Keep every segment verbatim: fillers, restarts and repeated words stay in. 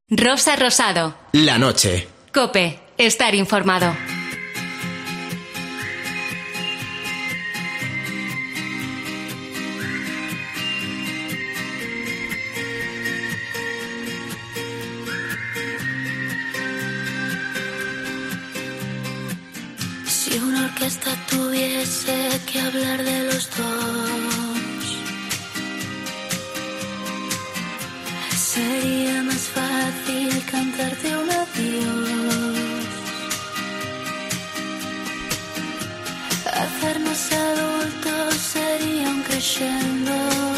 Rosa Rosado. La noche. COPE. Estar informado. Si una orquesta tuviese que hablar de los dos, sería más fácil cantarte un adiós. Hacernos adultos sería un crescendo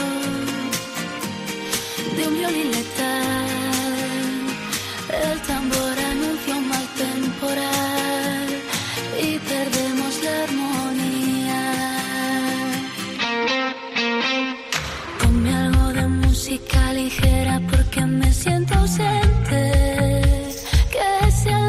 de un violín letal. El tambor anuncia un mal temporal y perdemos la armonía. Ponme algo de música ligera porque me siento ausente, que sea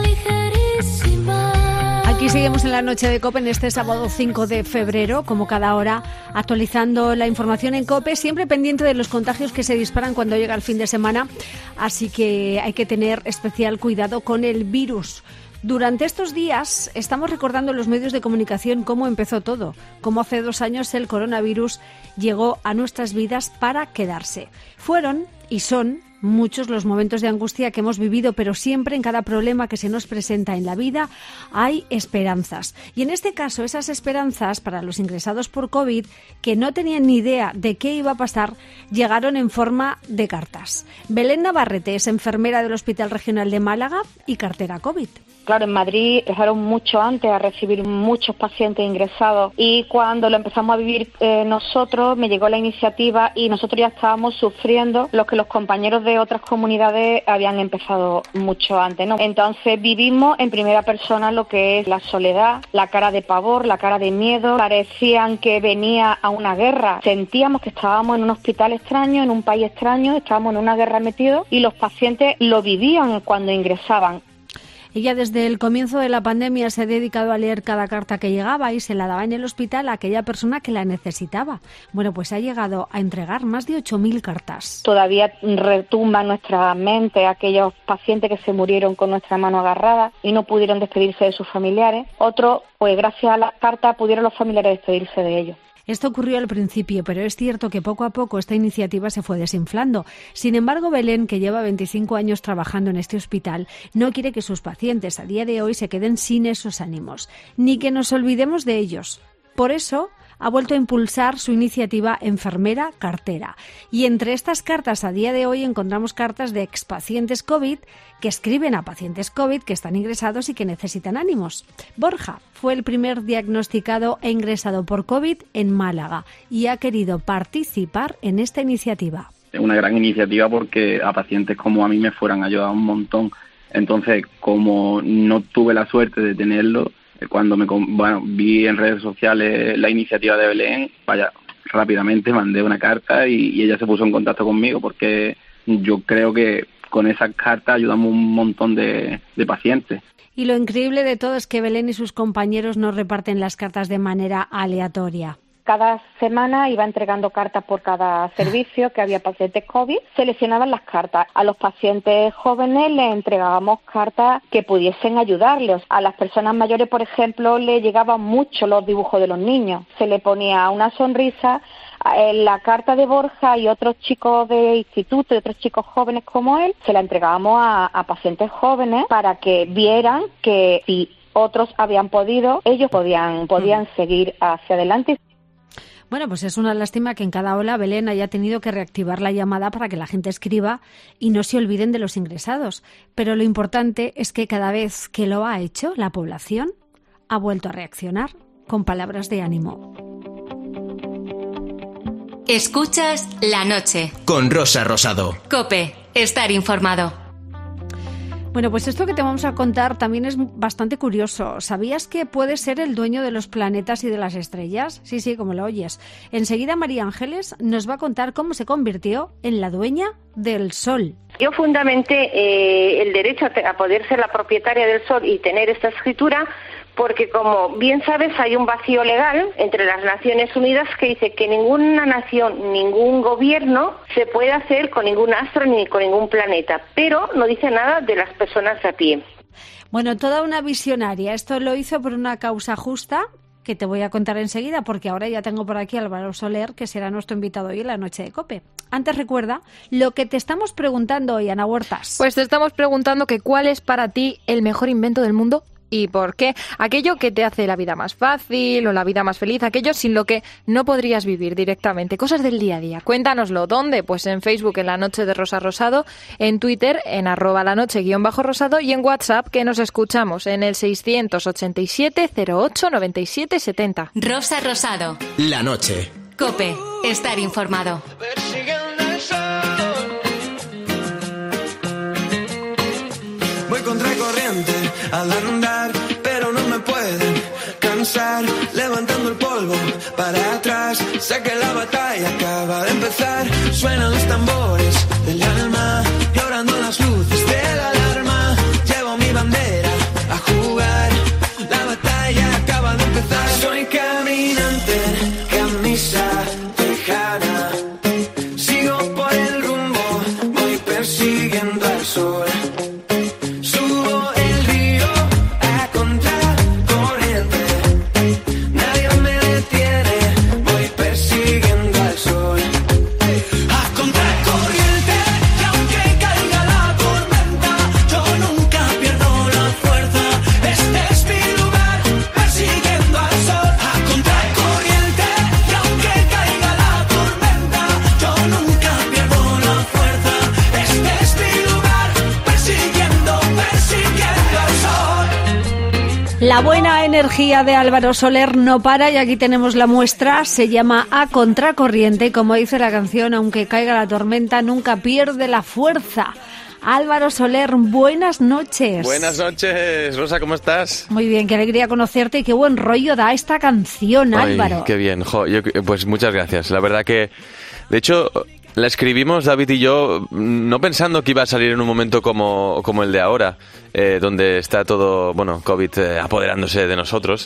ligerísima. Aquí seguimos en la noche de COPE en este sábado cinco de febrero, como cada hora, actualizando la información en COPE, siempre pendiente de los contagios que se disparan cuando llega el fin de semana, así que hay que tener especial cuidado con el virus. Durante estos días estamos recordando en los medios de comunicación cómo empezó todo, cómo hace dos años el coronavirus llegó a nuestras vidas para quedarse. Fueron y son muchos los momentos de angustia que hemos vivido, pero siempre en cada problema que se nos presenta en la vida hay esperanzas. Y en este caso, esas esperanzas para los ingresados por COVID, que no tenían ni idea de qué iba a pasar, llegaron en forma de cartas. Belén Navarrete es enfermera del Hospital Regional de Málaga y cartera COVID. Claro, en Madrid empezaron mucho antes a recibir muchos pacientes ingresados y cuando lo empezamos a vivir eh, nosotros, me llegó la iniciativa y nosotros ya estábamos sufriendo lo que los compañeros de otras comunidades habían empezado mucho antes, ¿no? Entonces vivimos en primera persona lo que es la soledad, la cara de pavor, la cara de miedo. Parecían que venía a una guerra. Sentíamos que estábamos en un hospital extraño, en un país extraño, estábamos en una guerra metidos y los pacientes lo vivían cuando ingresaban. Ella desde el comienzo de la pandemia se ha dedicado a leer cada carta que llegaba y se la daba en el hospital a aquella persona que la necesitaba. Bueno, pues ha llegado a entregar más de ocho mil cartas. Todavía retumba en nuestra mente aquellos pacientes que se murieron con nuestra mano agarrada y no pudieron despedirse de sus familiares. Otros, pues gracias a las cartas, pudieron los familiares despedirse de ellos. Esto ocurrió al principio, pero es cierto que poco a poco esta iniciativa se fue desinflando. Sin embargo, Belén, que lleva veinticinco años trabajando en este hospital, no quiere que sus pacientes a día de hoy se queden sin esos ánimos, ni que nos olvidemos de ellos. Por eso ha vuelto a impulsar su iniciativa Enfermera Cartera. Y entre estas cartas a día de hoy encontramos cartas de expacientes COVID que escriben a pacientes COVID que están ingresados y que necesitan ánimos. Borja fue el primer diagnosticado e ingresado por COVID en Málaga y ha querido participar en esta iniciativa. Es una gran iniciativa porque a pacientes como a mí me fueran ayudado un montón. Entonces, como no tuve la suerte de tenerlo, cuando me bueno, vi en redes sociales la iniciativa de Belén, vaya, rápidamente mandé una carta y, y ella se puso en contacto conmigo porque yo creo que con esas cartas ayudamos un montón de, de pacientes. Y lo increíble de todo es que Belén y sus compañeros no reparten las cartas de manera aleatoria. Cada semana iba entregando cartas por cada servicio que había pacientes COVID. Seleccionaban las cartas. A los pacientes jóvenes les entregábamos cartas que pudiesen ayudarles. A las personas mayores, por ejemplo, les llegaban mucho los dibujos de los niños. Se le ponía una sonrisa. En la carta de Borja y otros chicos de instituto y otros chicos jóvenes como él, se la entregábamos a, a pacientes jóvenes para que vieran que si otros habían podido, ellos podían, podían seguir hacia adelante. Bueno, pues es una lástima que en cada ola Belén haya tenido que reactivar la llamada para que la gente escriba y no se olviden de los ingresados. Pero lo importante es que cada vez que lo ha hecho, la población ha vuelto a reaccionar con palabras de ánimo. Escuchas La Noche. Con Rosa Rosado. COPE. Estar informado. Bueno, pues esto que te vamos a contar también es bastante curioso. ¿Sabías que puedes ser el dueño de los planetas y de las estrellas? Sí, sí, como lo oyes. Enseguida María Ángeles nos va a contar cómo se convirtió en la dueña del Sol. Yo fundamenté eh, el derecho a, te- a poder ser la propietaria del sol y tener esta escritura porque, como bien sabes, hay un vacío legal entre las Naciones Unidas que dice que ninguna nación, ningún gobierno se puede hacer con ningún astro ni con ningún planeta, pero no dice nada de las personas a pie. Bueno, toda una visionaria. Esto lo hizo por una causa justa que te voy a contar enseguida, porque ahora ya tengo por aquí a Álvaro Soler, que será nuestro invitado hoy en la noche de COPE. Antes recuerda lo que te estamos preguntando hoy, Ana Huertas. Pues te estamos preguntando que cuál es para ti el mejor invento del mundo y por qué. Aquello que te hace la vida más fácil o la vida más feliz, aquello sin lo que no podrías vivir directamente. Cosas del día a día. Cuéntanoslo. ¿Dónde? Pues en Facebook, en La Noche de Rosa Rosado, en Twitter, en arroba la noche guión bajo rosado y en WhatsApp, que nos escuchamos en el seiscientos ochenta y siete cero ocho noventa y siete setenta. Rosa Rosado. La noche. COPE. Estar informado. Voy contra corriente al andar, pero no me pueden cansar. Levantando el polvo para atrás, sé que la batalla acaba de empezar. Suenan los tambores del alma, llorando las luces de la alarma. Llevo mi bandera a jugar, la batalla acaba de empezar. Soy caminante, camisa tejana, sigo por el rumbo, voy persiguiendo al sol. La buena energía de Álvaro Soler no para y aquí tenemos la muestra. Se llama A Contracorriente y, como dice la canción, aunque caiga la tormenta, nunca pierde la fuerza. Álvaro Soler, buenas noches. Buenas noches, Rosa, ¿cómo estás? Muy bien, qué alegría conocerte y qué buen rollo da esta canción, Ay, Álvaro. Qué bien, jo, yo, pues muchas gracias. La verdad que, de hecho, la escribimos David y yo no pensando que iba a salir en un momento como, como el de ahora, eh, donde está todo, bueno, COVID eh, apoderándose de nosotros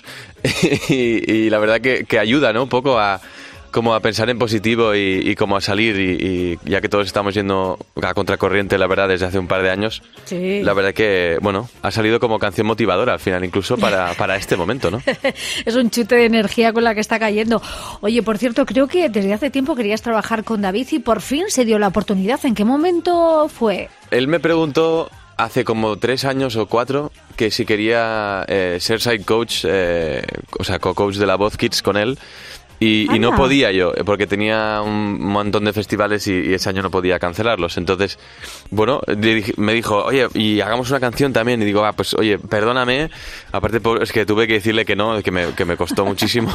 y, y la verdad que, que ayuda, ¿no? Un poco a como a pensar en positivo y, y como a salir y, y ya que todos estamos yendo a contracorriente, la verdad, desde hace un par de años, sí. La verdad que, bueno, ha salido como canción motivadora al final, incluso para, para este momento, ¿no? Es un chute de energía con la que está cayendo. Oye, por cierto, creo que desde hace tiempo querías trabajar con David y por fin se dio la oportunidad. ¿En qué momento fue? Él me preguntó hace como tres años o cuatro que si quería eh, ser side coach, eh, o sea, co-coach de la Voz Kids con él. Y, y no podía yo, porque tenía un montón de festivales y, y ese año no podía cancelarlos. Entonces, bueno, me dijo, oye, y hagamos una canción también. Y digo, ah, pues oye, perdóname. Aparte, es que tuve que decirle que no, que me, que me costó muchísimo.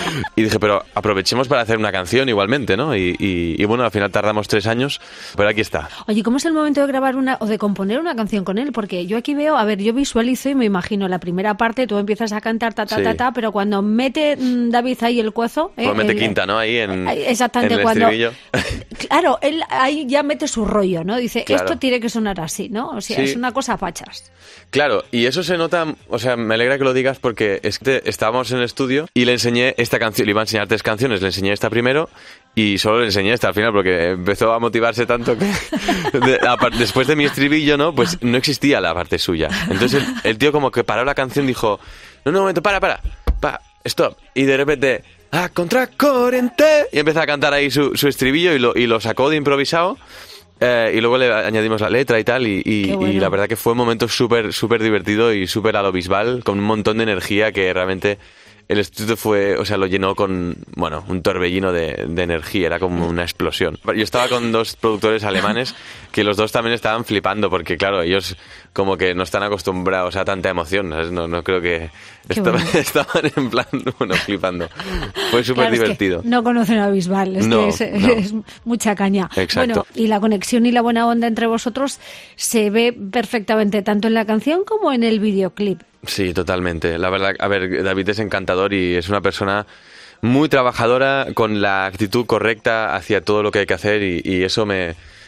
Y dije, pero aprovechemos para hacer una canción igualmente, ¿no? Y, y, y bueno, al final tardamos tres años, pero aquí está. Oye, ¿cómo es el momento de grabar una o de componer una canción con él? Porque yo aquí veo, a ver, yo visualizo y me imagino la primera parte, tú empiezas a cantar ta, ta, sí. ta, ta, pero cuando mete mmm, David ahí el cuezo, ¿eh? Pues mete el, quinta, ¿no? Ahí en, exactamente, en el cuando, estribillo. Claro, él ahí ya mete su rollo, ¿no? Dice, claro. Esto tiene que sonar así, ¿no? O sea, sí. Es una cosa a pachas. Claro, y eso se nota, o sea, me alegra que lo digas porque es que estábamos en el estudio y le enseñé esta canción, le iba a enseñar tres canciones, le enseñé esta primero y solo le enseñé esta al final porque empezó a motivarse tanto que de, a, después de mi estribillo, ¿no? Pues no existía la parte suya. Entonces el, el tío como que paró la canción y dijo, no, no, un momento, para, para, para, stop. Y de repente, a contracorriente, y empezó a cantar ahí su, su estribillo y lo, y lo sacó de improvisado. Eh, y luego le añadimos la letra y tal y, y, bueno. y la verdad que fue un momento súper súper divertido y súper a lo Bisbal, con un montón de energía que realmente el estudio fue, o sea, lo llenó con, bueno, un torbellino de, de energía, era como una explosión. Yo estaba con dos productores alemanes que los dos también estaban flipando porque, claro, ellos como que no están acostumbrados a tanta emoción, ¿sabes? No, no creo que estaban, bueno. estaban en plan, bueno, flipando. Fue súper claro, divertido. Es que no conocen a Bisbal, es no, que es, no. es mucha caña. Exacto. Bueno, y la conexión y la buena onda entre vosotros se ve perfectamente tanto en la canción como en el videoclip. Sí, totalmente. La verdad, a ver, David es encantador y es una persona muy trabajadora, con la actitud correcta hacia todo lo que hay que hacer y, y eso me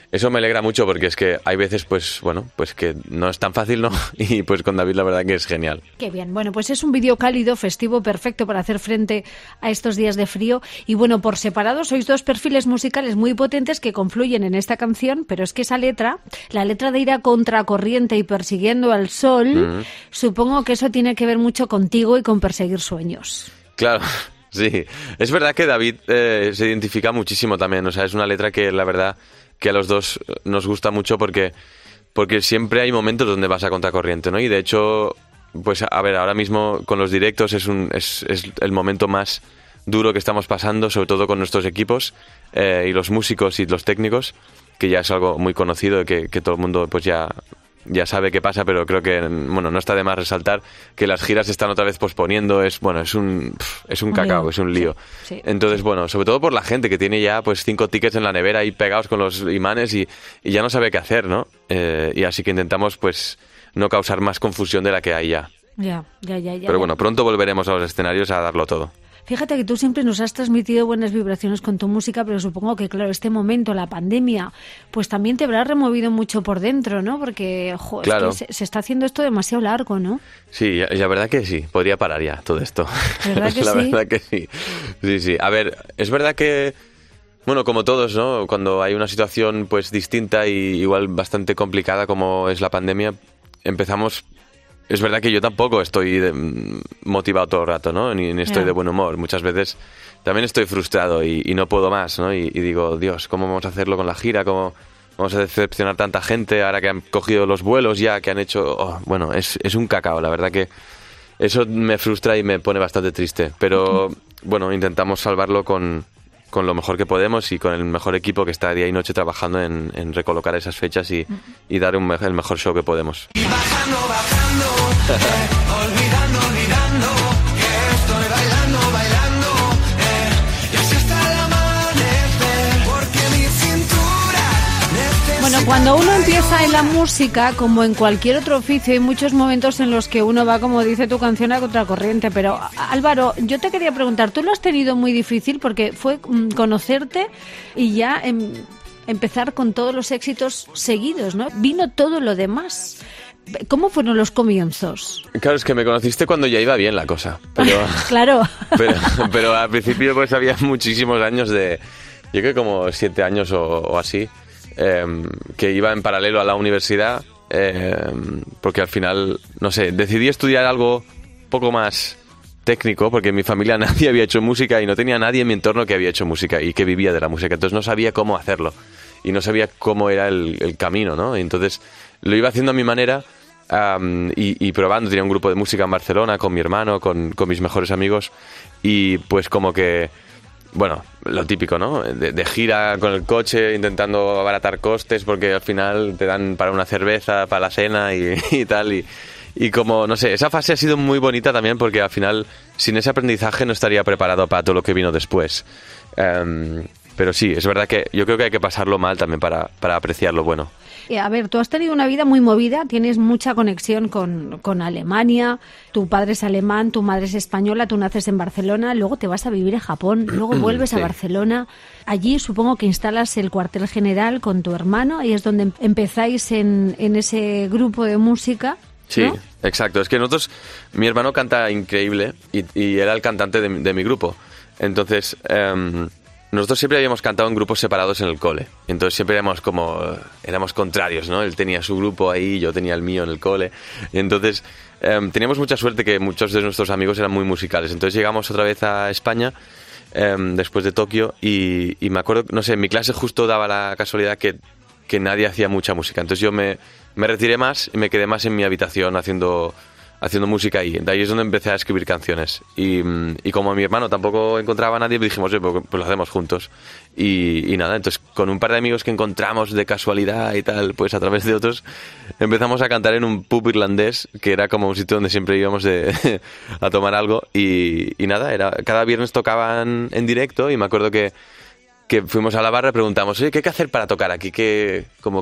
eso me alegra mucho porque es que hay veces, pues bueno, pues que no es tan fácil, ¿no? Y pues con David la verdad que es genial. Qué bien. Bueno, pues es un vídeo cálido, festivo, perfecto para hacer frente a estos días de frío. Y bueno, por separado sois dos perfiles musicales muy potentes que confluyen en esta canción, pero es que esa letra, la letra de ir a contracorriente y persiguiendo al sol, mm. supongo que eso tiene que ver mucho contigo y con perseguir sueños. Claro. Sí, es verdad que David eh, se identifica muchísimo también, o sea, es una letra que la verdad que a los dos nos gusta mucho porque, porque siempre hay momentos donde vas a contracorriente, ¿no? Y de hecho, pues a ver, ahora mismo con los directos es, un, es, es el momento más duro que estamos pasando, sobre todo con nuestros equipos eh, y los músicos y los técnicos, que ya es algo muy conocido, que, que todo el mundo pues ya... ya sabe qué pasa, pero creo que bueno no está de más resaltar que las giras se están otra vez posponiendo, es bueno es un es un, un cacao, lío. es un lío. Sí, sí. Entonces, bueno, sobre todo por la gente que tiene ya pues cinco tickets en la nevera ahí pegados con los imanes y, y ya no sabe qué hacer, ¿no? Eh, y así que intentamos pues no causar más confusión de la que hay ya. Ya, ya, ya, ya. Pero bueno, pronto volveremos a los escenarios a darlo todo. Fíjate que tú siempre nos has transmitido buenas vibraciones con tu música, pero supongo que, claro, este momento, la pandemia, pues también te habrá removido mucho por dentro, ¿no? Porque, jo, claro. es que se, se está haciendo esto demasiado largo, ¿no? Sí, la verdad que sí. Podría parar ya todo esto. ¿Verdad que la sí? verdad que sí. Sí, sí. A ver, es verdad que, bueno, como todos, ¿no? Cuando hay una situación, pues, distinta y igual bastante complicada como es la pandemia, empezamos... Es verdad que yo tampoco estoy de, motivado todo el rato, ¿no? Ni, ni estoy yeah. de buen humor. Muchas veces también estoy frustrado y, y no puedo más, ¿no? Y, y digo, Dios, ¿cómo vamos a hacerlo con la gira? ¿Cómo vamos a decepcionar tanta gente ahora que han cogido los vuelos ya, que han hecho... Oh, bueno, es, es un cacao, la verdad que eso me frustra y me pone bastante triste. Pero, okay. bueno, intentamos salvarlo con, con lo mejor que podemos y con el mejor equipo que está día y noche trabajando en, en recolocar esas fechas y, y dar un, el mejor show que podemos. Y bajando, bajando, eh, olvidando, olvidando, que estoy bailando, bailando, eh, y así hasta el amanecer, porque mi cintura necesita... Bueno, cuando uno empieza en la música, como en cualquier otro oficio, hay muchos momentos en los que uno va, como dice tu canción, a contracorriente. Pero, Álvaro, yo te quería preguntar, ¿tú lo has tenido muy difícil? Porque fue mm, conocerte y ya em, empezar con todos los éxitos seguidos, ¿no? Vino todo lo demás. ¿Cómo fueron los comienzos? Claro, es que me conociste cuando ya iba bien la cosa. Pero, claro. Pero, pero al principio pues había muchísimos años de... Yo creo que como siete años o, o así, eh, que iba en paralelo a la universidad, eh, porque al final, no sé, decidí estudiar algo poco más técnico, porque en mi familia nadie había hecho música y no tenía nadie en mi entorno que había hecho música y que vivía de la música. Entonces no sabía cómo hacerlo y no sabía cómo era el, el camino, ¿no? Y entonces lo iba haciendo a mi manera. Um, y, y probando, tenía un grupo de música en Barcelona con mi hermano, con, con mis mejores amigos y pues como que, bueno, lo típico, ¿no? De, de gira con el coche intentando abaratar costes porque al final te dan para una cerveza, para la cena y, y tal y, y como, no sé, esa fase ha sido muy bonita también porque al final sin ese aprendizaje no estaría preparado para todo lo que vino después. Um, pero sí, es verdad que yo creo que hay que pasarlo mal también para, para apreciar lo bueno. A ver, tú has tenido una vida muy movida, tienes mucha conexión con, con Alemania, tu padre es alemán, tu madre es española, tú naces en Barcelona, luego te vas a vivir a Japón, luego vuelves sí. a Barcelona. Allí supongo que instalas el cuartel general con tu hermano, ahí es donde empezáis en, en ese grupo de música, ¿no? Sí, exacto. Es que nosotros, mi hermano canta increíble y, y era el cantante de, de mi grupo. Entonces... Um, nosotros siempre habíamos cantado en grupos separados en el cole. Entonces siempre éramos como... Éramos contrarios, ¿no? Él tenía su grupo ahí, yo tenía el mío en el cole. Y entonces eh, teníamos mucha suerte que muchos de nuestros amigos eran muy musicales. Entonces llegamos otra vez a España, eh, después de Tokio, y, y me acuerdo... No sé, en mi clase justo daba la casualidad que, que nadie hacía mucha música. Entonces yo me, me retiré más y me quedé más en mi habitación haciendo... haciendo música ahí. De ahí es donde empecé a escribir canciones. Y, y como mi hermano tampoco encontraba a nadie, dijimos, pues, pues lo hacemos juntos. Y, y nada, entonces con un par de amigos que encontramos de casualidad y tal, pues a través de otros, empezamos a cantar en un pub irlandés, que era como un sitio donde siempre íbamos de, a tomar algo. Y, y nada, era cada viernes tocaban en directo y me acuerdo que, que fuimos a la barra y preguntamos, oye, ¿qué hay que hacer para tocar aquí? ¿Qué, como que,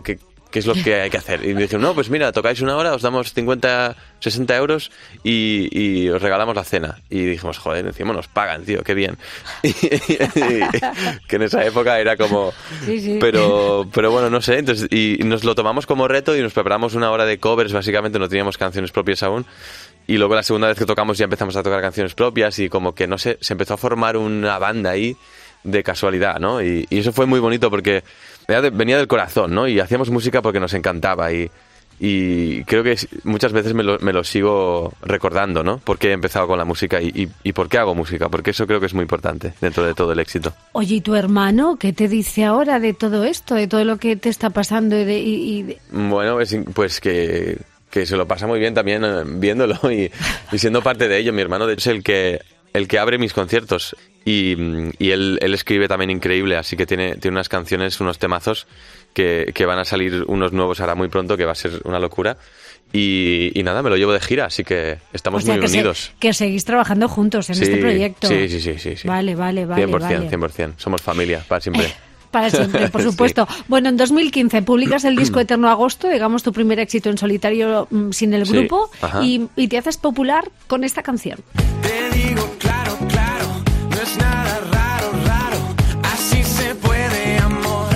¿qué es lo que hay que hacer? Y me dijeron, no, pues mira, tocáis una hora, os damos cincuenta, sesenta euros y, y os regalamos la cena. Y dijimos, joder, encima nos pagan, tío, qué bien. Y, y, y, que en esa época era como... Sí, sí. Pero, pero bueno, no sé, entonces y nos lo tomamos como reto y nos preparamos una hora de covers, básicamente no teníamos canciones propias aún. Y luego la segunda vez que tocamos ya empezamos a tocar canciones propias y como que, no sé, se empezó a formar una banda ahí de casualidad, ¿no? Y, y eso fue muy bonito porque venía del corazón, ¿no? Y hacíamos música porque nos encantaba y, y creo que muchas veces me lo, me lo sigo recordando, ¿no? Por qué he empezado con la música y, y, y por qué hago música, porque eso creo que es muy importante dentro de todo el éxito. Oye, ¿y tu hermano qué te dice ahora de todo esto, de todo lo que te está pasando? Y de, y, y de... Bueno, pues, pues que... que se lo pasa muy bien también eh, viéndolo y, y siendo parte de ello. Mi hermano de hecho es el que el que abre mis conciertos y, y él, él escribe también increíble, así que tiene, tiene unas canciones, unos temazos que, que van a salir unos nuevos ahora muy pronto, que va a ser una locura. Y, y nada, me lo llevo de gira, así que estamos o sea, muy que unidos. Se, que seguís trabajando juntos en sí, este proyecto. Sí, sí, sí, sí, sí. Vale, vale, vale. cien por ciento, vale. cien por ciento. Somos familia, para siempre. Para siempre, por supuesto. Sí. Bueno, en dos mil quince publicas el disco Eterno Agosto, digamos tu primer éxito en solitario mm, sin el grupo, sí, y, y te haces popular con esta canción. Te digo claro, claro, no es nada raro, raro, así se puede, amor.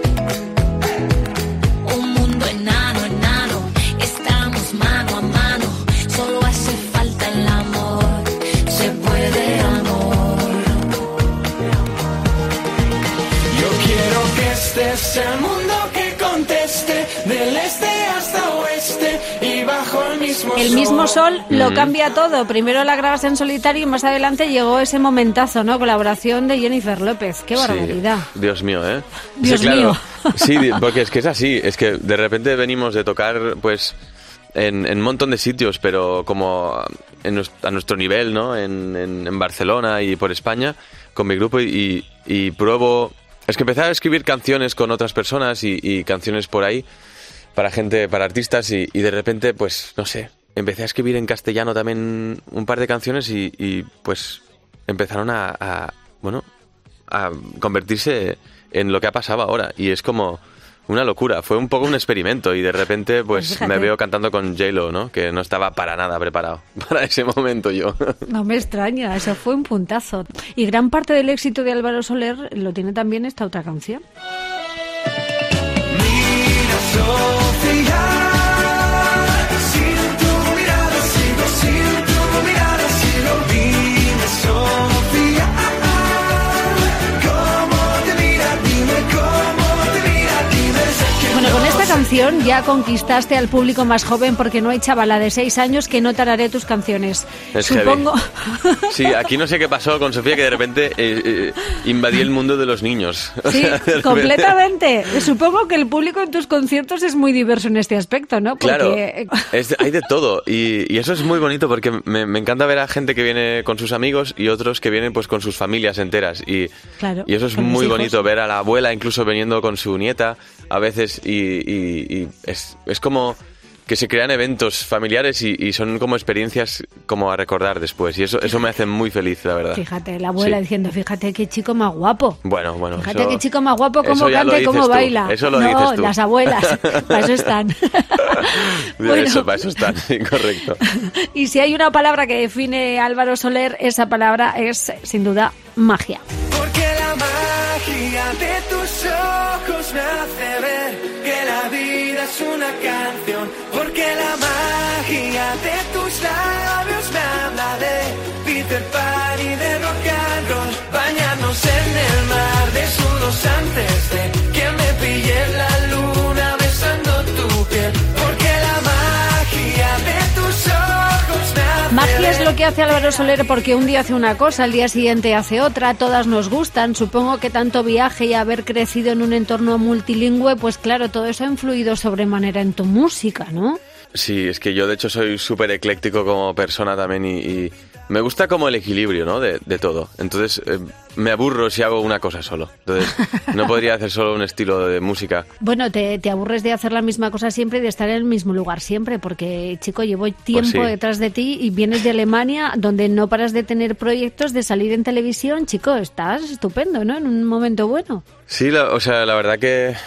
Un mundo enano, enano, estamos mano a mano, solo hace falta el amor, se puede, amor. Yo quiero que este sea el mundo que conteste, del este hasta oeste y bajo el mismo sol. El mismo sol lo cambia todo. Primero la grabas en solitario y más adelante llegó ese momentazo, ¿no? Colaboración de Jennifer López. ¡Qué barbaridad! Sí. Dios mío, ¿eh? Dios sí, claro. mío. Sí, porque es que es así. Es que de repente venimos de tocar, pues, en, en un montón de sitios, pero como en nuestro, a nuestro nivel, ¿no? En, en, en Barcelona y por España, con mi grupo y, y pruebo... Es que empecé a escribir canciones con otras personas y, y canciones por ahí para gente, para artistas y, y de repente, pues, no sé, empecé a escribir en castellano también un par de canciones y, y pues empezaron a, a, bueno, a convertirse en lo que ha pasado ahora y es como una locura. Fue un poco un experimento y de repente, pues, me veo cantando con J-Lo, ¿no? Que no estaba para nada preparado para ese momento yo. No me extraña, eso fue un puntazo. Y gran parte del éxito de Álvaro Soler lo tiene también esta otra canción. Mira, Sofía, sin tu mirada sigo, sin tu mirada sigo. Dime, Sofía, ¿cómo te mira? Dime cómo te mira, dime. Bueno, con esta canción ya conquistaste al público más joven porque no hay chavala de seis años que no tararé tus canciones. Es Supongo... Sí, aquí no sé qué pasó con Sofía, que de repente eh, eh, invadí el mundo de los niños. Sí, o sea, completamente. Supongo que el público en tus conciertos es muy diverso en este aspecto, ¿no? Porque... Claro, es de, hay de todo y, y eso es muy bonito porque me, me encanta ver a gente que viene con sus amigos y otros que vienen pues con sus familias enteras y, claro, y eso es muy bonito, ver a la abuela incluso viniendo con su nieta a veces y, y, y es, es como... que se crean eventos familiares y, y son como experiencias como a recordar después y eso eso me hace muy feliz, la verdad. Fíjate, la abuela sí. diciendo, fíjate qué chico más guapo. Bueno, bueno. Fíjate eso, qué chico más guapo, cómo canta y cómo tú. baila. Eso lo no, dices tú. Las abuelas, para eso están. Bueno, eso, para eso están, sí, correcto. Y si hay una palabra que define a Álvaro Soler, esa palabra es, sin duda, magia. Porque la magia de tus ojos me hace ver que la vida es una canción. Porque la magia de tus labios me habla de Peter Pan y de rock and roll. Bañarnos en el mar desnudos antes de que me pille la luna besando tu piel. Porque la magia de tus ojos me hace Magia es lo que hace Álvaro Soler porque un día hace una cosa, al día siguiente hace otra, todas nos gustan. Supongo que tanto viaje y haber crecido en un entorno multilingüe, pues claro, todo eso ha influido sobremanera en tu música, ¿no? Sí, es que yo de hecho soy súper ecléctico como persona también y, y me gusta como el equilibrio, ¿no? De, de todo. Entonces eh, me aburro si hago una cosa solo. Entonces no podría hacer solo un estilo de música. Bueno, te, te aburres de hacer la misma cosa siempre y de estar en el mismo lugar siempre, porque, chico, llevo tiempo pues sí. detrás de ti y vienes de Alemania, donde no paras de tener proyectos, de salir en televisión. Chico, estás estupendo, ¿no? En un momento bueno. Sí, la, o sea, la verdad que...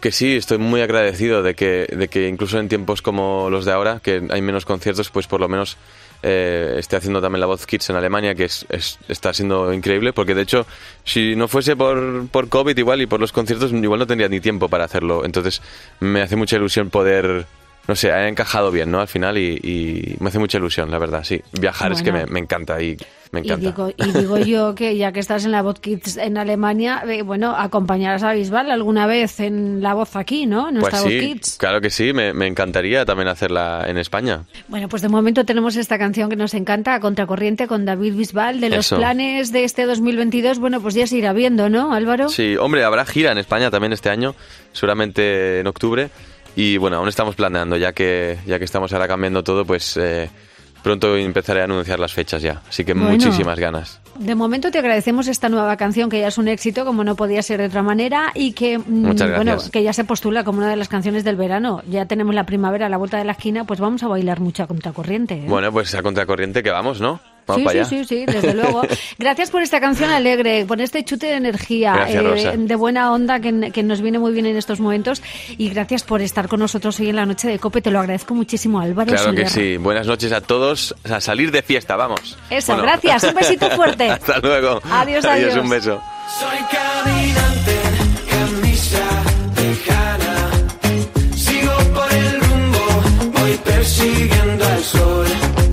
que sí, estoy muy agradecido de que, de que incluso en tiempos como los de ahora, que hay menos conciertos, pues por lo menos eh, esté haciendo también la Voz Kids en Alemania, que es, es, está siendo increíble, porque de hecho, si no fuese por, por COVID igual y por los conciertos, igual no tendría ni tiempo para hacerlo. Entonces me hace mucha ilusión poder... No sé, ha encajado bien, ¿no? Al final y, y me hace mucha ilusión, la verdad, sí. Viajar bueno, es que me, me encanta y me encanta. Y digo, y digo yo que ya que estás en la Voz Kids en Alemania, eh, bueno, acompañarás a Bisbal alguna vez en la voz aquí, ¿no? En nuestra pues sí, Voz Kids. Claro que sí, me, me encantaría también hacerla en España. Bueno, pues de momento tenemos esta canción que nos encanta, A Contracorriente, con David Bisbal. De los Eso. planes de este dos mil veintidós, bueno, pues ya se irá viendo, ¿no, Álvaro? Sí, hombre, habrá gira en España también este año, seguramente en octubre. Y bueno, aún estamos planeando, ya que ya que estamos ahora cambiando todo, pues eh, pronto empezaré a anunciar las fechas ya. Así que bueno, muchísimas ganas. De momento te agradecemos esta nueva canción, que ya es un éxito, como no podía ser de otra manera, y que bueno, que ya se postula como una de las canciones del verano. Ya tenemos la primavera a la vuelta de la esquina, pues vamos a bailar mucho a contracorriente, ¿eh? Bueno, pues a contracorriente que vamos, ¿no? Vamos sí, para sí, allá. sí, sí, desde luego. Gracias por esta canción alegre, por este chute de energía, gracias, eh, Rosa. de buena onda que, que nos viene muy bien en estos momentos. Y gracias por estar con nosotros hoy en la noche de COPE. Te lo agradezco muchísimo, Álvaro. Claro Soler. que sí. Buenas noches a todos. A salir de fiesta, vamos. Eso, bueno. Gracias. Un besito fuerte. Hasta luego. Adiós, adiós. Adiós, un beso. Soy caminante, camisa lejana. Sigo por el rumbo, voy persiguiendo al sol.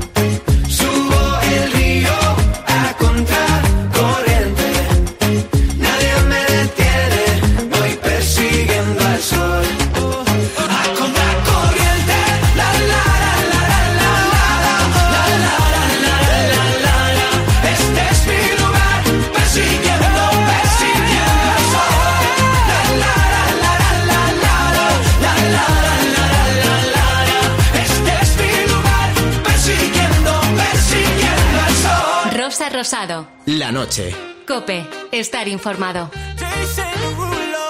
Subo el río a contracorriente. Nadie me detiene, voy persiguiendo al sol. A contracorriente, la la la la la la la la la la la la. Este es mi lugar, persiguiendo, persiguiendo al sol. La la la la la la la la la la la. Este es mi lugar, persiguiendo, persiguiendo al sol. Rosa Rosado. La noche. COPE. Estar informado. Jason Derulo.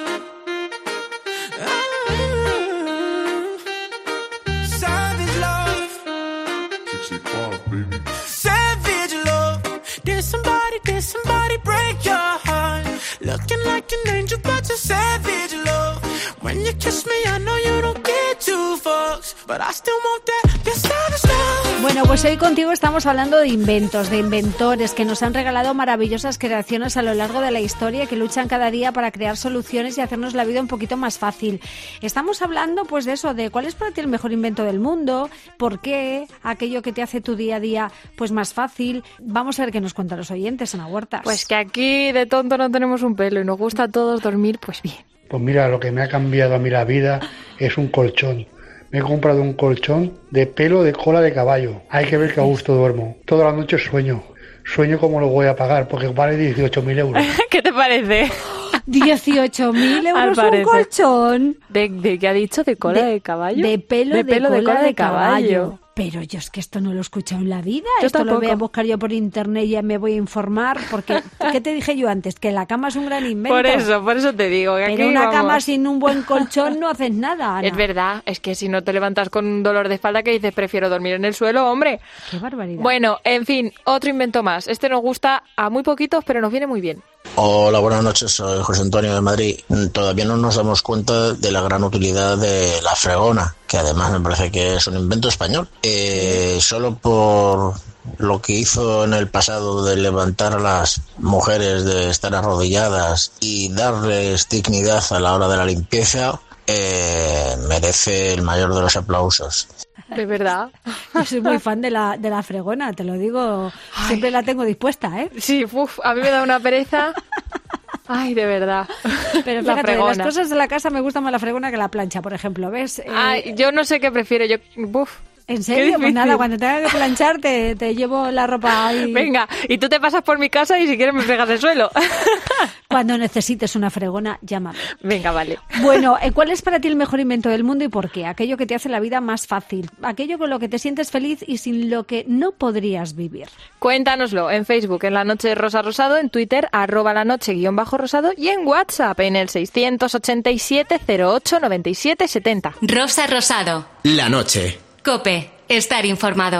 Ah, Savage love. Savage love. Did somebody, did somebody break your heart? Looking like an angel, but you're savage love. When you kiss me, I know you don't get two fucks, but I still want that, that savage love. Bueno, pues hoy contigo estamos hablando de inventos, de inventores que nos han regalado maravillosas creaciones a lo largo de la historia y que luchan cada día para crear soluciones y hacernos la vida un poquito más fácil. Estamos hablando pues de eso, de cuál es para ti el mejor invento del mundo, por qué, aquello que te hace tu día a día pues más fácil. Vamos a ver qué nos cuentan los oyentes, Ana Huertas. Pues que aquí de tonto no tenemos un pelo y nos gusta a todos dormir, pues bien. Pues mira, lo que me ha cambiado a mí la vida es un colchón. Me he comprado un colchón de pelo de cola de caballo. Hay que ver qué a gusto duermo. Toda la noche sueño. Sueño cómo lo voy a pagar, porque vale dieciocho mil euros. ¿Qué te parece? dieciocho mil euros un colchón. ¿De, ¿De qué ha dicho? ¿De cola de, de caballo? De pelo de, de, pelo cola, de, cola de, de caballo. caballo. Pero yo es que esto no lo he escuchado en la vida. Yo esto tampoco. Lo voy a buscar yo por internet y ya me voy a informar. Porque, ¿qué te dije yo antes? Que la cama es un gran invento. Por eso, por eso te digo. Que Pero aquí, una vamos. cama sin un buen colchón no haces nada, Ana. Es verdad, es que si no te levantas con un dolor de espalda que dices, prefiero dormir en el suelo, hombre. Qué barbaridad. Bueno, en fin, otro invento más. Este nos gusta a muy poquitos, pero nos viene muy bien. Hola, buenas noches, soy José Antonio de Madrid. Todavía no nos damos cuenta de la gran utilidad de la fregona, que además me parece que es un invento español. Eh, solo por lo que hizo en el pasado de levantar a las mujeres de estar arrodilladas y darles dignidad a la hora de la limpieza, eh, merece el mayor de los aplausos. De verdad. Yo soy muy fan de la, de la fregona, te lo digo. Ay. Siempre la tengo dispuesta, ¿eh? Sí, uf, a mí me da una pereza. Ay, de verdad. Pero La fíjate, de las fregona. cosas de la casa me gusta más la fregona que la plancha, por ejemplo, ¿ves? Eh, Ay, yo no sé qué prefiero. Yo, uf. ¿En Qué serio? Pues difícil. nada, cuando tenga que planchar te, te llevo la ropa ahí. Venga, y tú te pasas por mi casa y si quieres me fregas el suelo. Cuando necesites una fregona, llámame. Venga, vale. Bueno, eh, ¿cuál es para ti el mejor invento del mundo y por qué? Aquello que te hace la vida más fácil, aquello con lo que te sientes feliz y sin lo que no podrías vivir. Cuéntanoslo en Facebook, en La Noche Rosa Rosado, en Twitter, arroba la noche guión bajo rosado y en WhatsApp, en el seiscientos ochenta y siete cero ocho noventa y siete setenta. Rosa Rosado. La noche. COPE. Estar informado.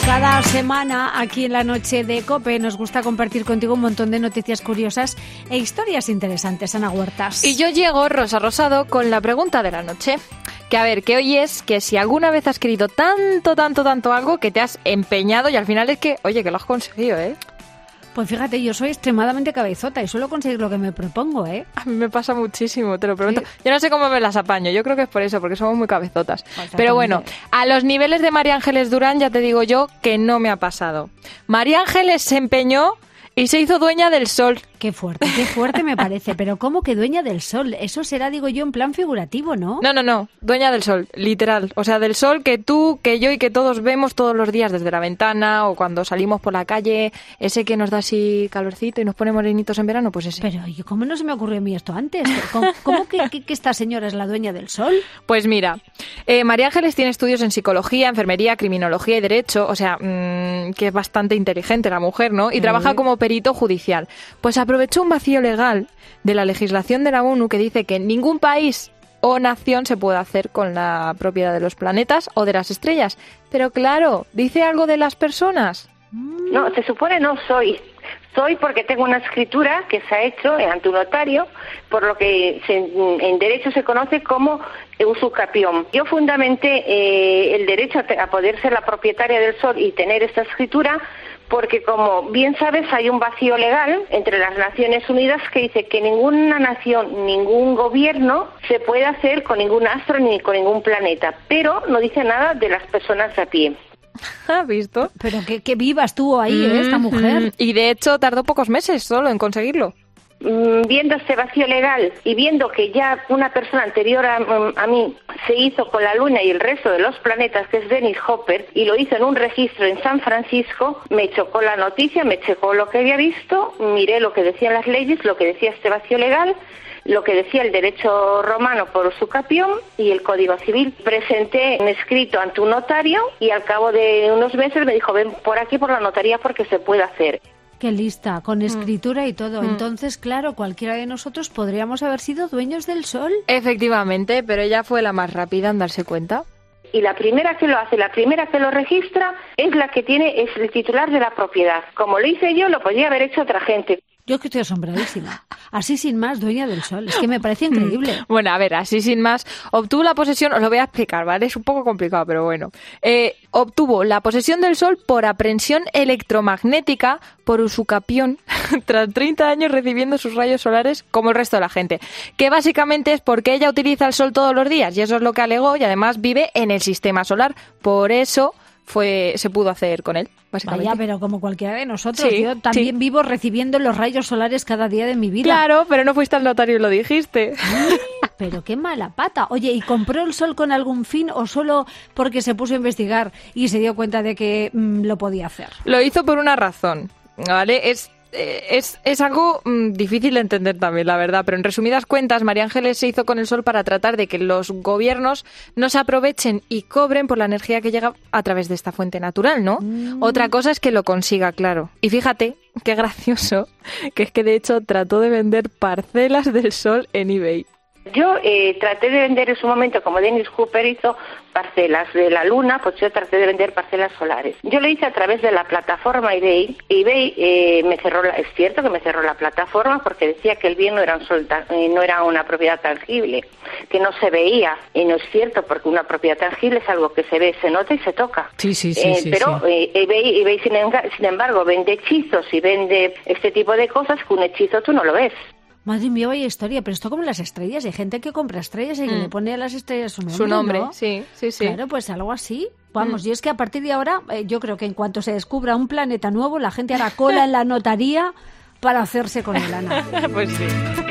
Cada semana aquí en la noche de COPE nos gusta compartir contigo un montón de noticias curiosas e historias interesantes, Ana Huertas. Y yo llego, Rosa Rosado, con la pregunta de la noche. Que a ver, que hoy es que si alguna vez has querido tanto, tanto, tanto algo que te has empeñado y al final es que, oye, que lo has conseguido, ¿eh? Pues fíjate, yo soy extremadamente cabezota y suelo conseguir lo que me propongo, ¿eh? A mí me pasa muchísimo, te lo pregunto. Sí. Yo no sé cómo me las apaño, yo creo que es por eso, porque somos muy cabezotas. Pero bueno, a los niveles de María Ángeles Durán ya te digo yo que no me ha pasado. María Ángeles se empeñó y se hizo dueña del sol. Qué fuerte, qué fuerte me parece. Pero ¿cómo que dueña del sol? Eso será, digo yo, en plan figurativo, ¿no? No, no, no. Dueña del sol, literal. O sea, del sol que tú, que yo y que todos vemos todos los días desde la ventana o cuando salimos por la calle, ese que nos da así calorcito y nos pone morenitos en verano, pues ese. Pero ¿y cómo no se me ocurrió a mí esto antes? ¿Cómo, cómo que, que, que esta señora es la dueña del sol? Pues mira, eh, María Ángeles tiene estudios en psicología, enfermería, criminología y derecho, o sea, mmm, que es bastante inteligente la mujer, ¿no? Y Sí. trabaja como perito judicial. Pues aprovechó un vacío legal de la legislación de la ONU que dice que ningún país o nación se puede hacer con la propiedad de los planetas o de las estrellas. Pero claro, ¿dice algo de las personas? No, se supone no soy. Soy porque tengo una escritura que se ha hecho ante un notario, por lo que se, en derecho se conoce como usucapión. Yo fundamenté eh, el derecho a, a poder ser la propietaria del sol y tener esta escritura porque, como bien sabes, hay un vacío legal entre las Naciones Unidas que dice que ninguna nación, ningún gobierno se puede hacer con ningún astro ni con ningún planeta, pero no dice nada de las personas a pie. ¿Has visto? Pero qué, qué viva estuvo ahí, ¿eh, esta mujer? Y de hecho tardó pocos meses solo en conseguirlo. Viendo este vacío legal y viendo que ya una persona anterior a, a mí se hizo con la Luna y el resto de los planetas, que es Dennis Hopper, y lo hizo en un registro en San Francisco, me chocó la noticia, me chocó lo que había visto, miré lo que decían las leyes, lo que decía este vacío legal, lo que decía el derecho romano por usucapión y el Código Civil. Presenté un escrito ante un notario y al cabo de unos meses me dijo, ven por aquí por la notaría porque se puede hacer. Qué lista, con escritura y todo. Mm. Entonces, claro, cualquiera de nosotros podríamos haber sido dueños del sol. Efectivamente, pero ella fue la más rápida en darse cuenta. Y la primera que lo hace, la primera que lo registra, es la que tiene, es el titular de la propiedad. Como lo hice yo, lo podría haber hecho otra gente. Yo que estoy asombradísima. Así sin más, dueña del sol. Es que me parece increíble. Bueno, a ver, así sin más, obtuvo la posesión, os lo voy a explicar, ¿vale? Es un poco complicado, pero bueno. Eh, obtuvo la posesión del sol por aprehensión electromagnética por usucapión, tras treinta años recibiendo sus rayos solares como el resto de la gente. Que básicamente es porque ella utiliza el sol todos los días, y eso es lo que alegó, y además vive en el sistema solar. Por eso fue se pudo hacer con él, básicamente. Vaya, pero como cualquiera de nosotros, Sí, yo también sí. vivo recibiendo los rayos solares cada día de mi vida. Claro, pero no fuiste al notario y lo dijiste. Pero qué mala pata. Oye, ¿y compró el sol con algún fin o solo porque se puso a investigar y se dio cuenta de que mmm, lo podía hacer? Lo hizo por una razón, ¿vale? Es... Es, es algo mmm, difícil de entender también, la verdad, pero en resumidas cuentas, María Ángeles se hizo con el sol para tratar de que los gobiernos no se aprovechen y cobren por la energía que llega a través de esta fuente natural, ¿no? Mm. Otra cosa es que lo consiga, claro. Y fíjate, qué gracioso, que es que de hecho trató de vender parcelas del sol en eBay. Yo eh, traté de vender en su momento, como Dennis Hopper hizo parcelas de la Luna, pues yo traté de vender parcelas solares. Yo lo hice a través de la plataforma eBay. eBay eh, me cerró, la, es cierto que me cerró la plataforma porque decía que el bien no era, un sol, eh, no era una propiedad tangible, que no se veía. Y no es cierto, porque una propiedad tangible es algo que se ve, se nota y se toca. Sí, sí, sí. Eh, sí pero sí. Eh, eBay, eBay sin, sin embargo, vende hechizos y vende este tipo de cosas que un hechizo tú no lo ves. Madre mía, vaya historia, pero esto como las estrellas, hay gente que compra estrellas y que mm. le pone a las estrellas su nombre, Su nombre, ¿no? sí, sí, sí. Claro, pues algo así. Vamos, mm. y es que a partir de ahora, eh, yo creo que en cuanto se descubra un planeta nuevo, la gente hará cola en la notaría para hacerse con el Ana. Pues sí.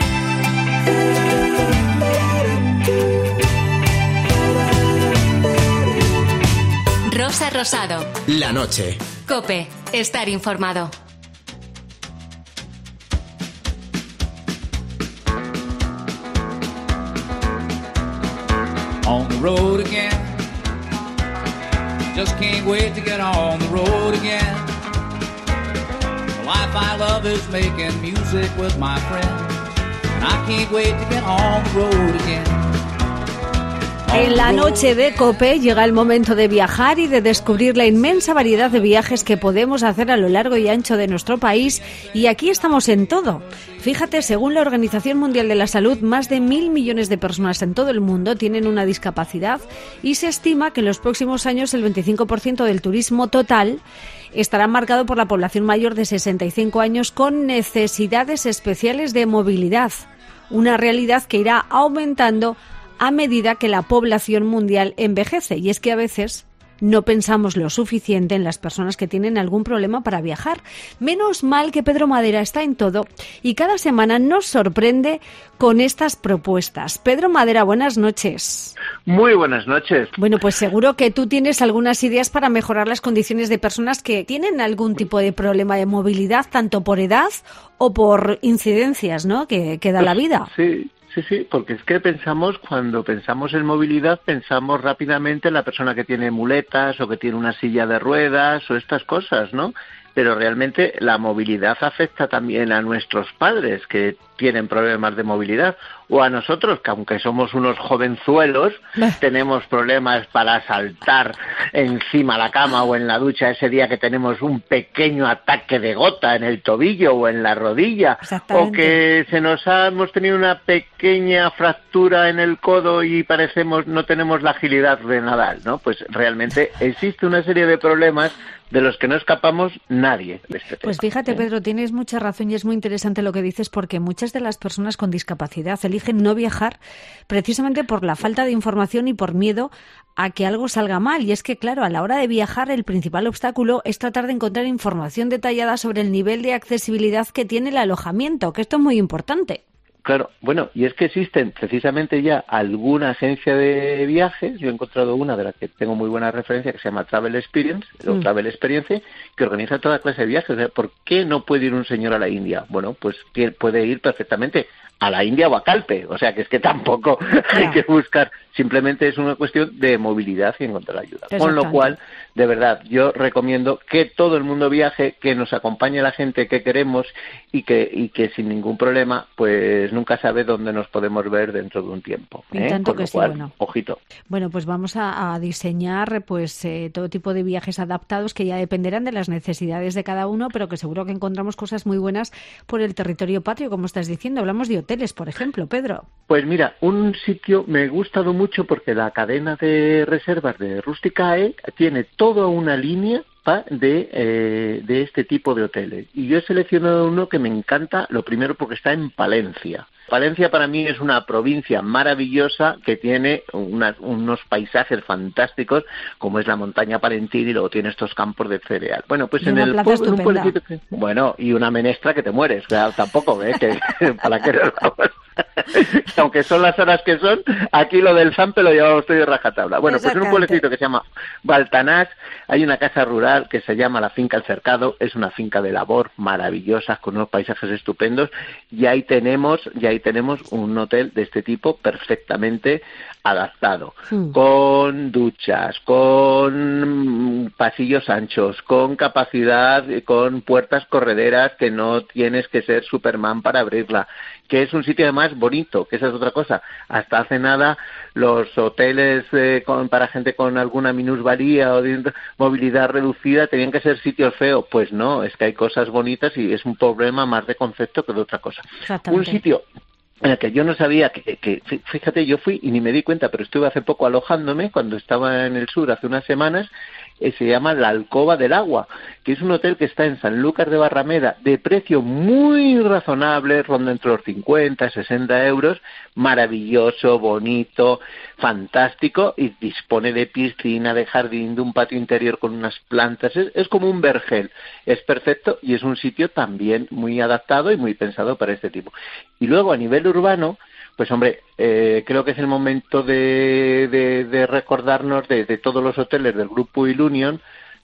Rosa Rosado. La noche. COPE. Estar informado. On the road again. Just can't wait to get on the road again. The life I love is making music with my friends, and I can't wait to get on the road again. En la noche de COPE llega el momento de viajar y de descubrir la inmensa variedad de viajes que podemos hacer a lo largo y ancho de nuestro país, y aquí estamos en todo. Fíjate, según la Organización Mundial de la Salud, más de mil millones de personas en todo el mundo tienen una discapacidad y se estima que en los próximos años el veinticinco por ciento del turismo total estará marcado por la población mayor de sesenta y cinco años con necesidades especiales de movilidad, una realidad que irá aumentando a medida que la población mundial envejece. Y es que a veces no pensamos lo suficiente en las personas que tienen algún problema para viajar. Menos mal que Pedro Madera está en todo y cada semana nos sorprende con estas propuestas. Pedro Madera, buenas noches. Muy buenas noches. Bueno, pues seguro que tú tienes algunas ideas para mejorar las condiciones de personas que tienen algún tipo de problema de movilidad, tanto por edad o por incidencias, ¿no?, que, que da la vida. Sí. Sí, sí, porque es que pensamos, cuando pensamos en movilidad, pensamos rápidamente en la persona que tiene muletas o que tiene una silla de ruedas o estas cosas, ¿no? Pero realmente la movilidad afecta también a nuestros padres que tienen problemas de movilidad, o a nosotros, que aunque somos unos jovenzuelos, tenemos problemas para saltar encima de la cama o en la ducha ese día que tenemos un pequeño ataque de gota en el tobillo o en la rodilla, o que se nos ha, hemos tenido una pequeña fractura en el codo y parecemos no tenemos la agilidad de Nadal, ¿no? Pues realmente existe una serie de problemas de los que no escapamos nadie de este tema. Pues fíjate, Pedro, tienes mucha razón y es muy interesante lo que dices, porque muchas de las personas con discapacidad eligen no viajar precisamente por la falta de información y por miedo a que algo salga mal. Y es que, claro, a la hora de viajar el principal obstáculo es tratar de encontrar información detallada sobre el nivel de accesibilidad que tiene el alojamiento, que esto es muy importante. Claro, bueno, y es que existen precisamente ya alguna agencia de viajes, yo he encontrado una de la que tengo muy buena referencia, que se llama Travel Experience, o mm. Travel Experience, que organiza toda clase de viajes. O sea, ¿por qué no puede ir un señor a la India? Bueno, pues puede ir perfectamente a la India o a Calpe, o sea que es que tampoco yeah. hay que buscar, simplemente es una cuestión de movilidad y encontrar ayuda. Con lo cual, de verdad, yo recomiendo que todo el mundo viaje, que nos acompañe la gente que queremos y que y que sin ningún problema, pues nunca sabe dónde nos podemos ver dentro de un tiempo. Y ¿eh? tanto Con que lo sí, cual, bueno. Ojito. Bueno, pues vamos a, a diseñar pues eh, todo tipo de viajes adaptados que ya dependerán de las necesidades de cada uno, pero que seguro que encontramos cosas muy buenas por el territorio patrio, como estás diciendo. Hablamos de hoteles, por ejemplo, Pedro. Pues mira, un sitio me ha gustado mucho porque la cadena de reservas de Rusticae tiene toda una línea de, eh, de este tipo de hoteles. Y yo he seleccionado uno que me encanta, lo primero porque está en Palencia. Palencia para mí es una provincia maravillosa que tiene una, unos paisajes fantásticos, como es la montaña palentina, y luego tiene estos campos de cereal. Bueno, pues y en el pueblo, un pueblecito que, bueno, y una menestra que te mueres, o sea, tampoco, ¿eh? Que, para qué nos vamos. Aunque son las horas que son, aquí lo del Zampe lo llevamos todo de rajatabla. Bueno, pues en un pueblecito que se llama Baltanás hay una casa rural que se llama la Finca El Cercado, es una finca de labor maravillosa con unos paisajes estupendos, y ahí tenemos, y ahí tenemos un hotel de este tipo perfectamente adaptado, sí. con duchas, con pasillos anchos, con capacidad, con puertas correderas que no tienes que ser Superman para abrirla, que es un sitio además bonito, que esa es otra cosa. Hasta hace nada los hoteles eh, con, para gente con alguna minusvalía o de movilidad reducida tenían que ser sitios feos. Pues no, es que hay cosas bonitas y es un problema más de concepto que de otra cosa. Un sitio en el que yo no sabía que, que, fíjate, yo fui y ni me di cuenta, pero estuve hace poco alojándome cuando estaba en el sur hace unas semanas, eh, se llama La Alcoba del Agua, que es un hotel que está en Sanlúcar de Barrameda, de precio muy razonable, ronda entre los cincuenta, sesenta euros, maravilloso, bonito, fantástico, y dispone de piscina, de jardín, de un patio interior con unas plantas, es, es como un vergel, es perfecto y es un sitio también muy adaptado y muy pensado para este tipo. Y luego a nivel urbano, pues hombre, eh, creo que es el momento de, de, de recordarnos de, de todos los hoteles del grupo Ilunion,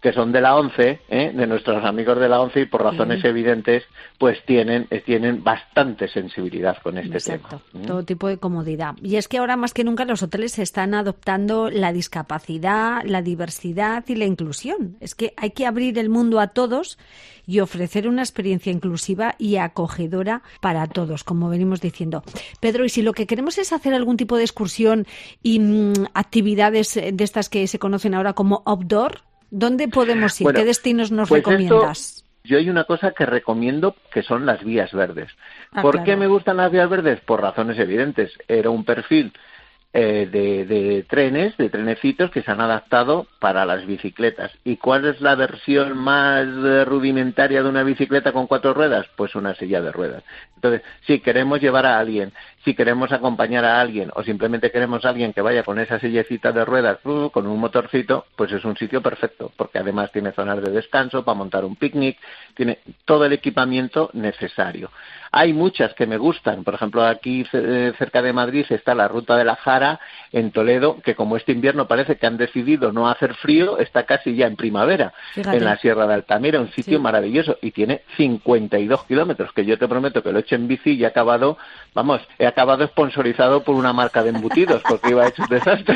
que son de la ONCE, ¿eh? de nuestros amigos de la ONCE, y por razones sí. evidentes, pues tienen, tienen bastante sensibilidad con este Exacto. tema. ¿Mm? Todo tipo de comodidad. Y es que ahora más que nunca los hoteles están adoptando la discapacidad, la diversidad y la inclusión. Es que hay que abrir el mundo a todos y ofrecer una experiencia inclusiva y acogedora para todos, como venimos diciendo. Pedro, y si lo que queremos es hacer algún tipo de excursión y mmm, actividades de estas que se conocen ahora como outdoor, ¿dónde podemos ir? Bueno, ¿qué destinos nos pues recomiendas? Esto, yo hay una cosa que recomiendo, que son las vías verdes. Ah, ¿Por claro. qué me gustan las vías verdes? Por razones evidentes. Era un perfil eh, de, de trenes, de trenecitos que se han adaptado para las bicicletas. ¿Y cuál es la versión más rudimentaria de una bicicleta con cuatro ruedas? Pues una silla de ruedas. Entonces, si queremos llevar a alguien, si queremos acompañar a alguien o simplemente queremos a alguien que vaya con esa sillecita de ruedas, uh, con un motorcito, pues es un sitio perfecto, porque además tiene zonas de descanso para montar un picnic, tiene todo el equipamiento necesario. Hay muchas que me gustan, por ejemplo, aquí eh, cerca de Madrid está la Ruta de la Jara, en Toledo, que como este invierno parece que han decidido no hacer frío, está casi ya en primavera, Fíjate. en la Sierra de Altamira, un sitio sí. maravilloso, y tiene cincuenta y dos kilómetros, que yo te prometo que lo he hecho en bici y he acabado, vamos, he acabado sponsorizado por una marca de embutidos, porque iba hecho un desastre,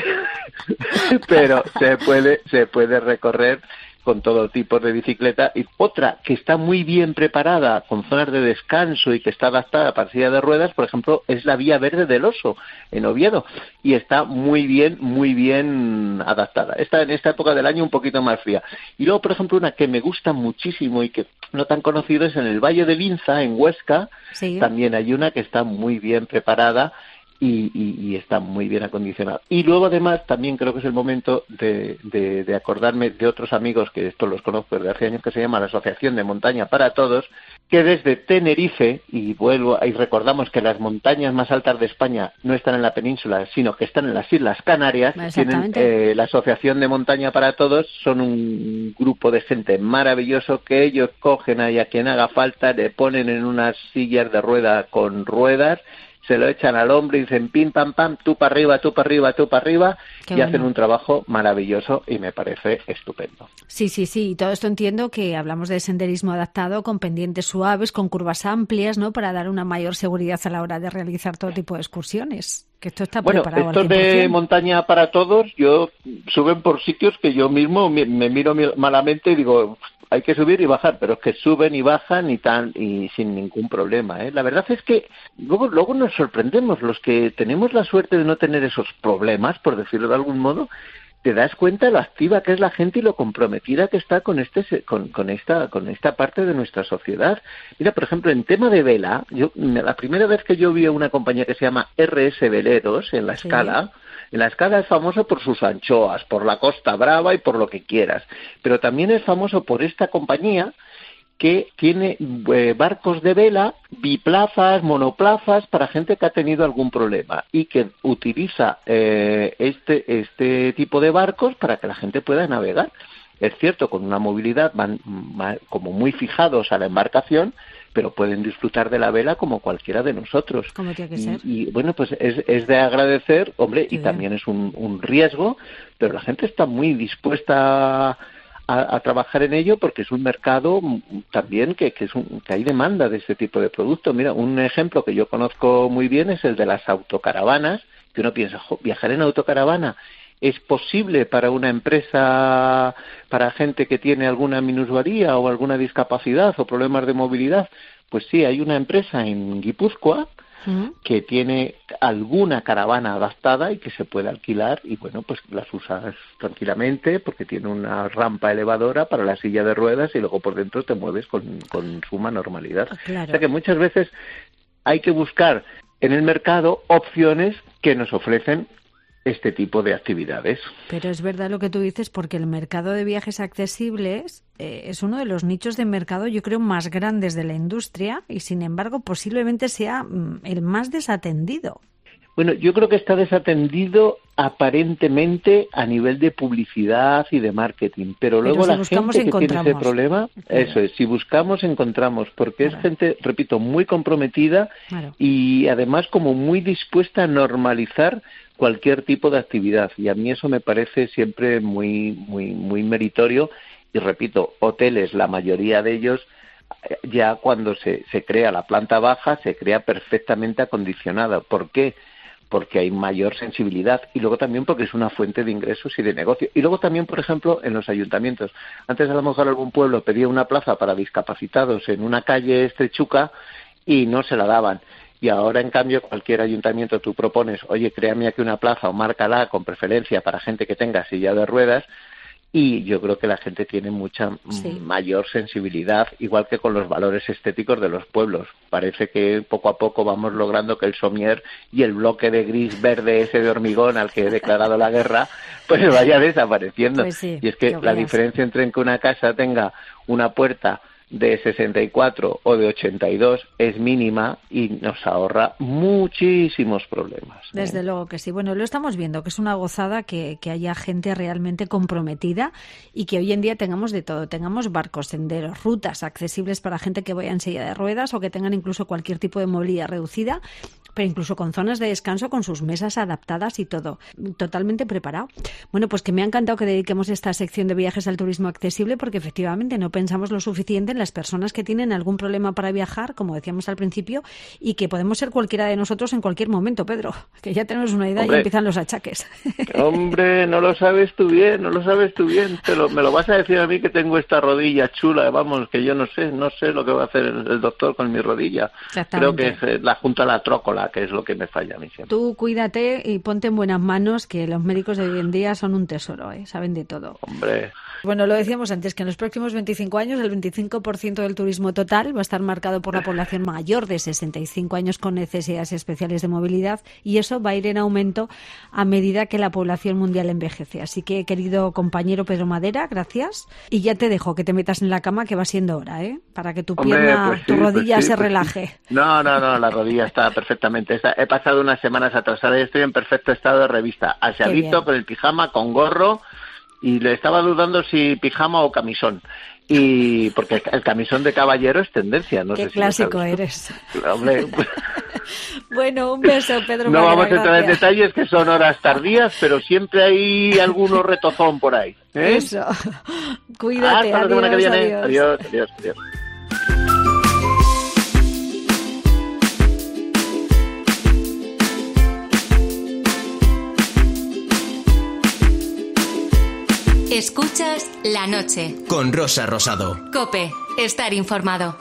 pero se puede, se puede recorrer con todo tipo de bicicleta. Y otra que está muy bien preparada, con zonas de descanso y que está adaptada para silla de ruedas, por ejemplo, es la Vía Verde del Oso, en Oviedo, y está muy bien, muy bien adaptada. Está en esta época del año un poquito más fría. Y luego, por ejemplo, una que me gusta muchísimo y que no tan conocido es en el Valle del Inza, en Huesca, sí. también hay una que está muy bien preparada, Y, y, y está muy bien acondicionado. Y luego, además, también creo que es el momento de, de, de acordarme de otros amigos, que esto los conozco desde hace años, que se llama la Asociación de Montaña para Todos, que desde Tenerife, y vuelvo y recordamos que las montañas más altas de España no están en la península, sino que están en las Islas Canarias, tienen eh, la Asociación de Montaña para Todos, son un grupo de gente maravilloso que ellos cogen ahí a quien haga falta, le ponen en unas sillas de rueda con ruedas, se lo echan al hombro y dicen pim, pam, pam, tú para arriba, tú para arriba, tú para arriba, Qué y bueno. hacen un trabajo maravilloso y me parece estupendo. Sí, sí, sí, y todo esto entiendo que hablamos de senderismo adaptado con pendientes suaves, con curvas amplias, ¿no?, para dar una mayor seguridad a la hora de realizar todo tipo de excursiones. Que esto está bueno, preparado estos al cien por ciento. De montaña para todos, yo suben por sitios que yo mismo me, me miro malamente y digo, hay que subir y bajar, pero es que suben y bajan y tan y sin ningún problema, ¿eh? La verdad es que luego luego nos sorprendemos, los que tenemos la suerte de no tener esos problemas, por decirlo de algún modo, te das cuenta de lo activa que es la gente y lo comprometida que está con este con, con esta con esta parte de nuestra sociedad. Mira, por ejemplo, en tema de vela, yo la primera vez que yo vi a una compañía que se llama R S Veleros en la sí. Escala, en la Escala es famoso por sus anchoas, por la Costa Brava y por lo que quieras, pero también es famoso por esta compañía que tiene eh, barcos de vela, biplazas, monoplazas, para gente que ha tenido algún problema y que utiliza eh, este, este tipo de barcos para que la gente pueda navegar. Es cierto, con una movilidad van, van como muy fijados a la embarcación, pero pueden disfrutar de la vela como cualquiera de nosotros. Como tiene que y, ser. Y bueno, pues es, es de agradecer, hombre, sí, y bien. También es un, un riesgo, pero la gente está muy dispuesta a, a, a trabajar en ello porque es un mercado también que, que, es un, que hay demanda de este tipo de producto. Mira, un ejemplo que yo conozco muy bien es el de las autocaravanas, que uno piensa, jo, viajar en autocaravana es posible para una empresa, para gente que tiene alguna minusvalía o alguna discapacidad o problemas de movilidad. Pues sí, hay una empresa en Guipúzcoa uh-huh. que tiene alguna caravana adaptada y que se puede alquilar y bueno, pues las usas tranquilamente porque tiene una rampa elevadora para la silla de ruedas y luego por dentro te mueves con, con suma normalidad. Claro. O sea que muchas veces hay que buscar en el mercado opciones que nos ofrecen este tipo de actividades. Pero es verdad lo que tú dices, porque el mercado de viajes accesibles eh, es uno de los nichos de mercado, yo creo, más grandes de la industria y, sin embargo, posiblemente sea mm, el más desatendido. Bueno, yo creo que está desatendido aparentemente a nivel de publicidad y de marketing, pero, pero luego si la gente que tiene ese problema, claro. eso es, si buscamos encontramos, porque claro. es gente, repito, muy comprometida claro. y además como muy dispuesta a normalizar cualquier tipo de actividad y a mí eso me parece siempre muy muy muy meritorio y repito, hoteles, la mayoría de ellos, ya cuando se, se crea la planta baja, se crea perfectamente acondicionada. ¿Por qué? Porque hay mayor sensibilidad y luego también porque es una fuente de ingresos y de negocio. Y luego también, por ejemplo, en los ayuntamientos. Antes a lo mejor algún pueblo pedía una plaza para discapacitados en una calle estrechuca y no se la daban. Y ahora, en cambio, cualquier ayuntamiento tú propones, oye, créame aquí una plaza o márcala con preferencia para gente que tenga silla de ruedas, y yo creo que la gente tiene mucha sí. mayor sensibilidad, igual que con los valores estéticos de los pueblos. Parece que poco a poco vamos logrando que el somier y el bloque de gris verde ese de hormigón al que he declarado la guerra, pues vaya desapareciendo. Pues sí, y es que la diferencia entre que una casa tenga una puerta de sesenta y cuatro o de ochenta y dos es mínima y nos ahorra muchísimos problemas. Desde ¿eh? luego que sí. Bueno, lo estamos viendo, que es una gozada que, que haya gente realmente comprometida y que hoy en día tengamos de todo. Tengamos barcos, senderos, rutas accesibles para gente que vaya en silla de ruedas o que tengan incluso cualquier tipo de movilidad reducida, pero incluso con zonas de descanso, con sus mesas adaptadas y todo. Totalmente preparado. Bueno, pues que me ha encantado que dediquemos esta sección de viajes al turismo accesible porque efectivamente no pensamos lo suficiente en las personas que tienen algún problema para viajar, como decíamos al principio, y que podemos ser cualquiera de nosotros en cualquier momento, Pedro, que ya tenemos una idea. Hombre, y empiezan los achaques. Hombre, no lo sabes tú bien, no lo sabes tú bien. Te lo, me lo vas a decir a mí que tengo esta rodilla chula, vamos, que yo no sé, no sé lo que va a hacer el, el doctor con mi rodilla. Creo que es la junta a la trócola, que es lo que me falla a mí siempre. Tú cuídate y ponte en buenas manos, que los médicos de hoy en día son un tesoro, ¿eh? Saben de todo. Hombre. Bueno, lo decíamos antes, que en los próximos veinticinco años el veinticinco por ciento del turismo total va a estar marcado por la población mayor de sesenta y cinco años con necesidades especiales de movilidad, y eso va a ir en aumento a medida que la población mundial envejece. Así que, querido compañero Pedro Madera, gracias. Y ya te dejo que te metas en la cama, que va siendo hora, ¿eh? Para que tu Hombre, pierna, pues sí, tu rodilla pues sí, se pues relaje. Sí. No, no, no, la rodilla está perfectamente. Está, he pasado unas semanas atrasadas y estoy en perfecto estado de revista. Aseadito, con el pijama, con gorro, y le estaba dudando si pijama o camisón. Y porque el camisón de caballero es tendencia, no Qué sé si clásico eres. Hombre, bueno, un beso, Pedro. No Madera, vamos a entrar gracias. en detalles, que son horas tardías, pero siempre hay alguno retozón por ahí. ¿eh? Eso. Cuídate. Hasta la semana que viene. Adiós. Adiós, adiós, adiós. Escuchas La Noche. Con Rosa Rosado. COPE. Estar informado.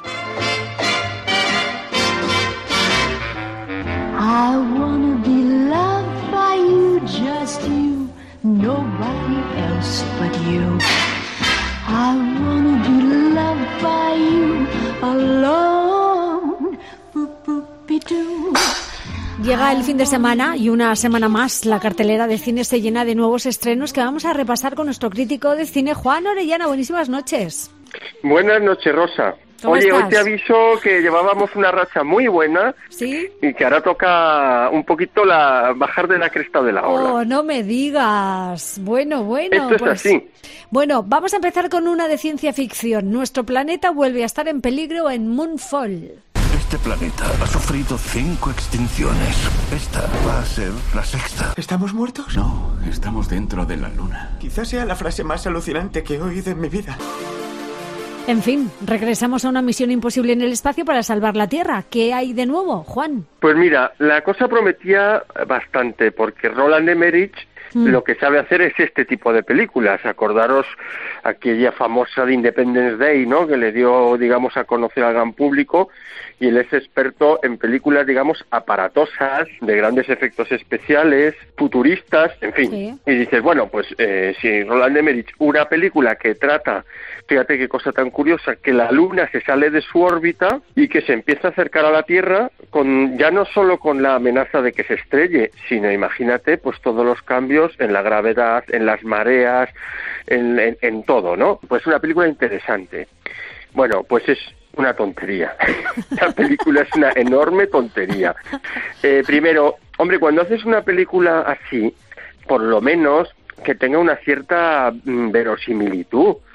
I wanna be loved by you, just you, nobody else but you. I wanna be loved by you alone. Boop-boop-be-doo. Llega el fin de semana y una semana más la cartelera de cine se llena de nuevos estrenos que vamos a repasar con nuestro crítico de cine, Juan Orellana. Buenísimas noches. Buenas noches, Rosa. Oye, estás? Hoy te aviso que llevábamos una racha muy buena. ¿Sí? Y que ahora toca un poquito la bajar de la cresta de la ola. Oh, no me digas. Bueno, bueno. Esto es pues, así. Bueno, vamos a empezar con una de ciencia ficción. Nuestro planeta vuelve a estar en peligro en Moonfall. Este planeta ha sufrido cinco extinciones. Esta va a ser la sexta. ¿Estamos muertos? No, estamos dentro de la luna. Quizás sea la frase más alucinante que he oído en mi vida. En fin, regresamos a una misión imposible en el espacio para salvar la Tierra. ¿Qué hay de nuevo, Juan? Pues mira, la cosa prometía bastante, porque Roland Emmerich mm. lo que sabe hacer es este tipo de películas. Acordaros aquella famosa de Independence Day, ¿no?, que le dio, digamos, a conocer al gran público, y él es experto en películas, digamos, aparatosas, de grandes efectos especiales, futuristas, en fin. Sí. Y dices, bueno, pues eh, si Roland Emmerich, una película que trata, fíjate qué cosa tan curiosa, que la Luna se sale de su órbita y que se empieza a acercar a la Tierra, con ya no solo con la amenaza de que se estrelle, sino imagínate pues todos los cambios en la gravedad, en las mareas, en, en, en todo, ¿no? Pues una película interesante. Bueno, pues es una tontería. La película es una enorme tontería. Eh, primero, hombre, cuando haces una película así, por lo menos que tenga una cierta mm, verosimilitud.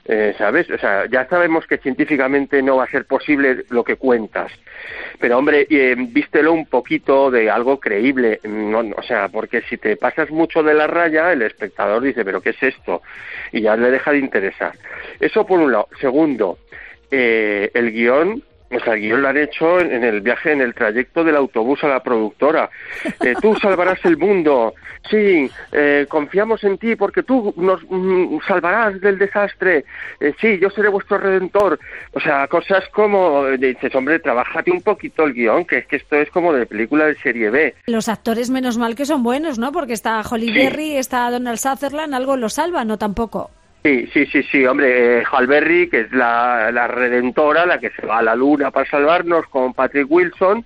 Eh, ¿Sabes? O sea, ya sabemos que científicamente no va a ser posible lo que cuentas. Pero, hombre, eh, vístelo un poquito de algo creíble. No, no, o sea, porque si te pasas mucho de la raya, el espectador dice, ¿pero qué es esto? Y ya le deja de interesar. Eso por un lado. Segundo, eh, el guión... O sea, el guión lo han hecho en, en el viaje, en el trayecto del autobús a la productora. Eh, tú salvarás el mundo. Sí, eh, confiamos en ti porque tú nos mm, salvarás del desastre. Eh, sí, yo seré vuestro redentor. O sea, cosas como... Dices, hombre, trabájate un poquito el guión, que es que esto es como de película de serie B. Los actores menos mal que son buenos, ¿no? Porque está Holly Sí. Berry, está Donald Sutherland, algo lo salva, ¿no? Tampoco. Sí, sí, sí, sí, hombre, eh, Halle Berry, que es la, la redentora, la que se va a la luna para salvarnos, con Patrick Wilson.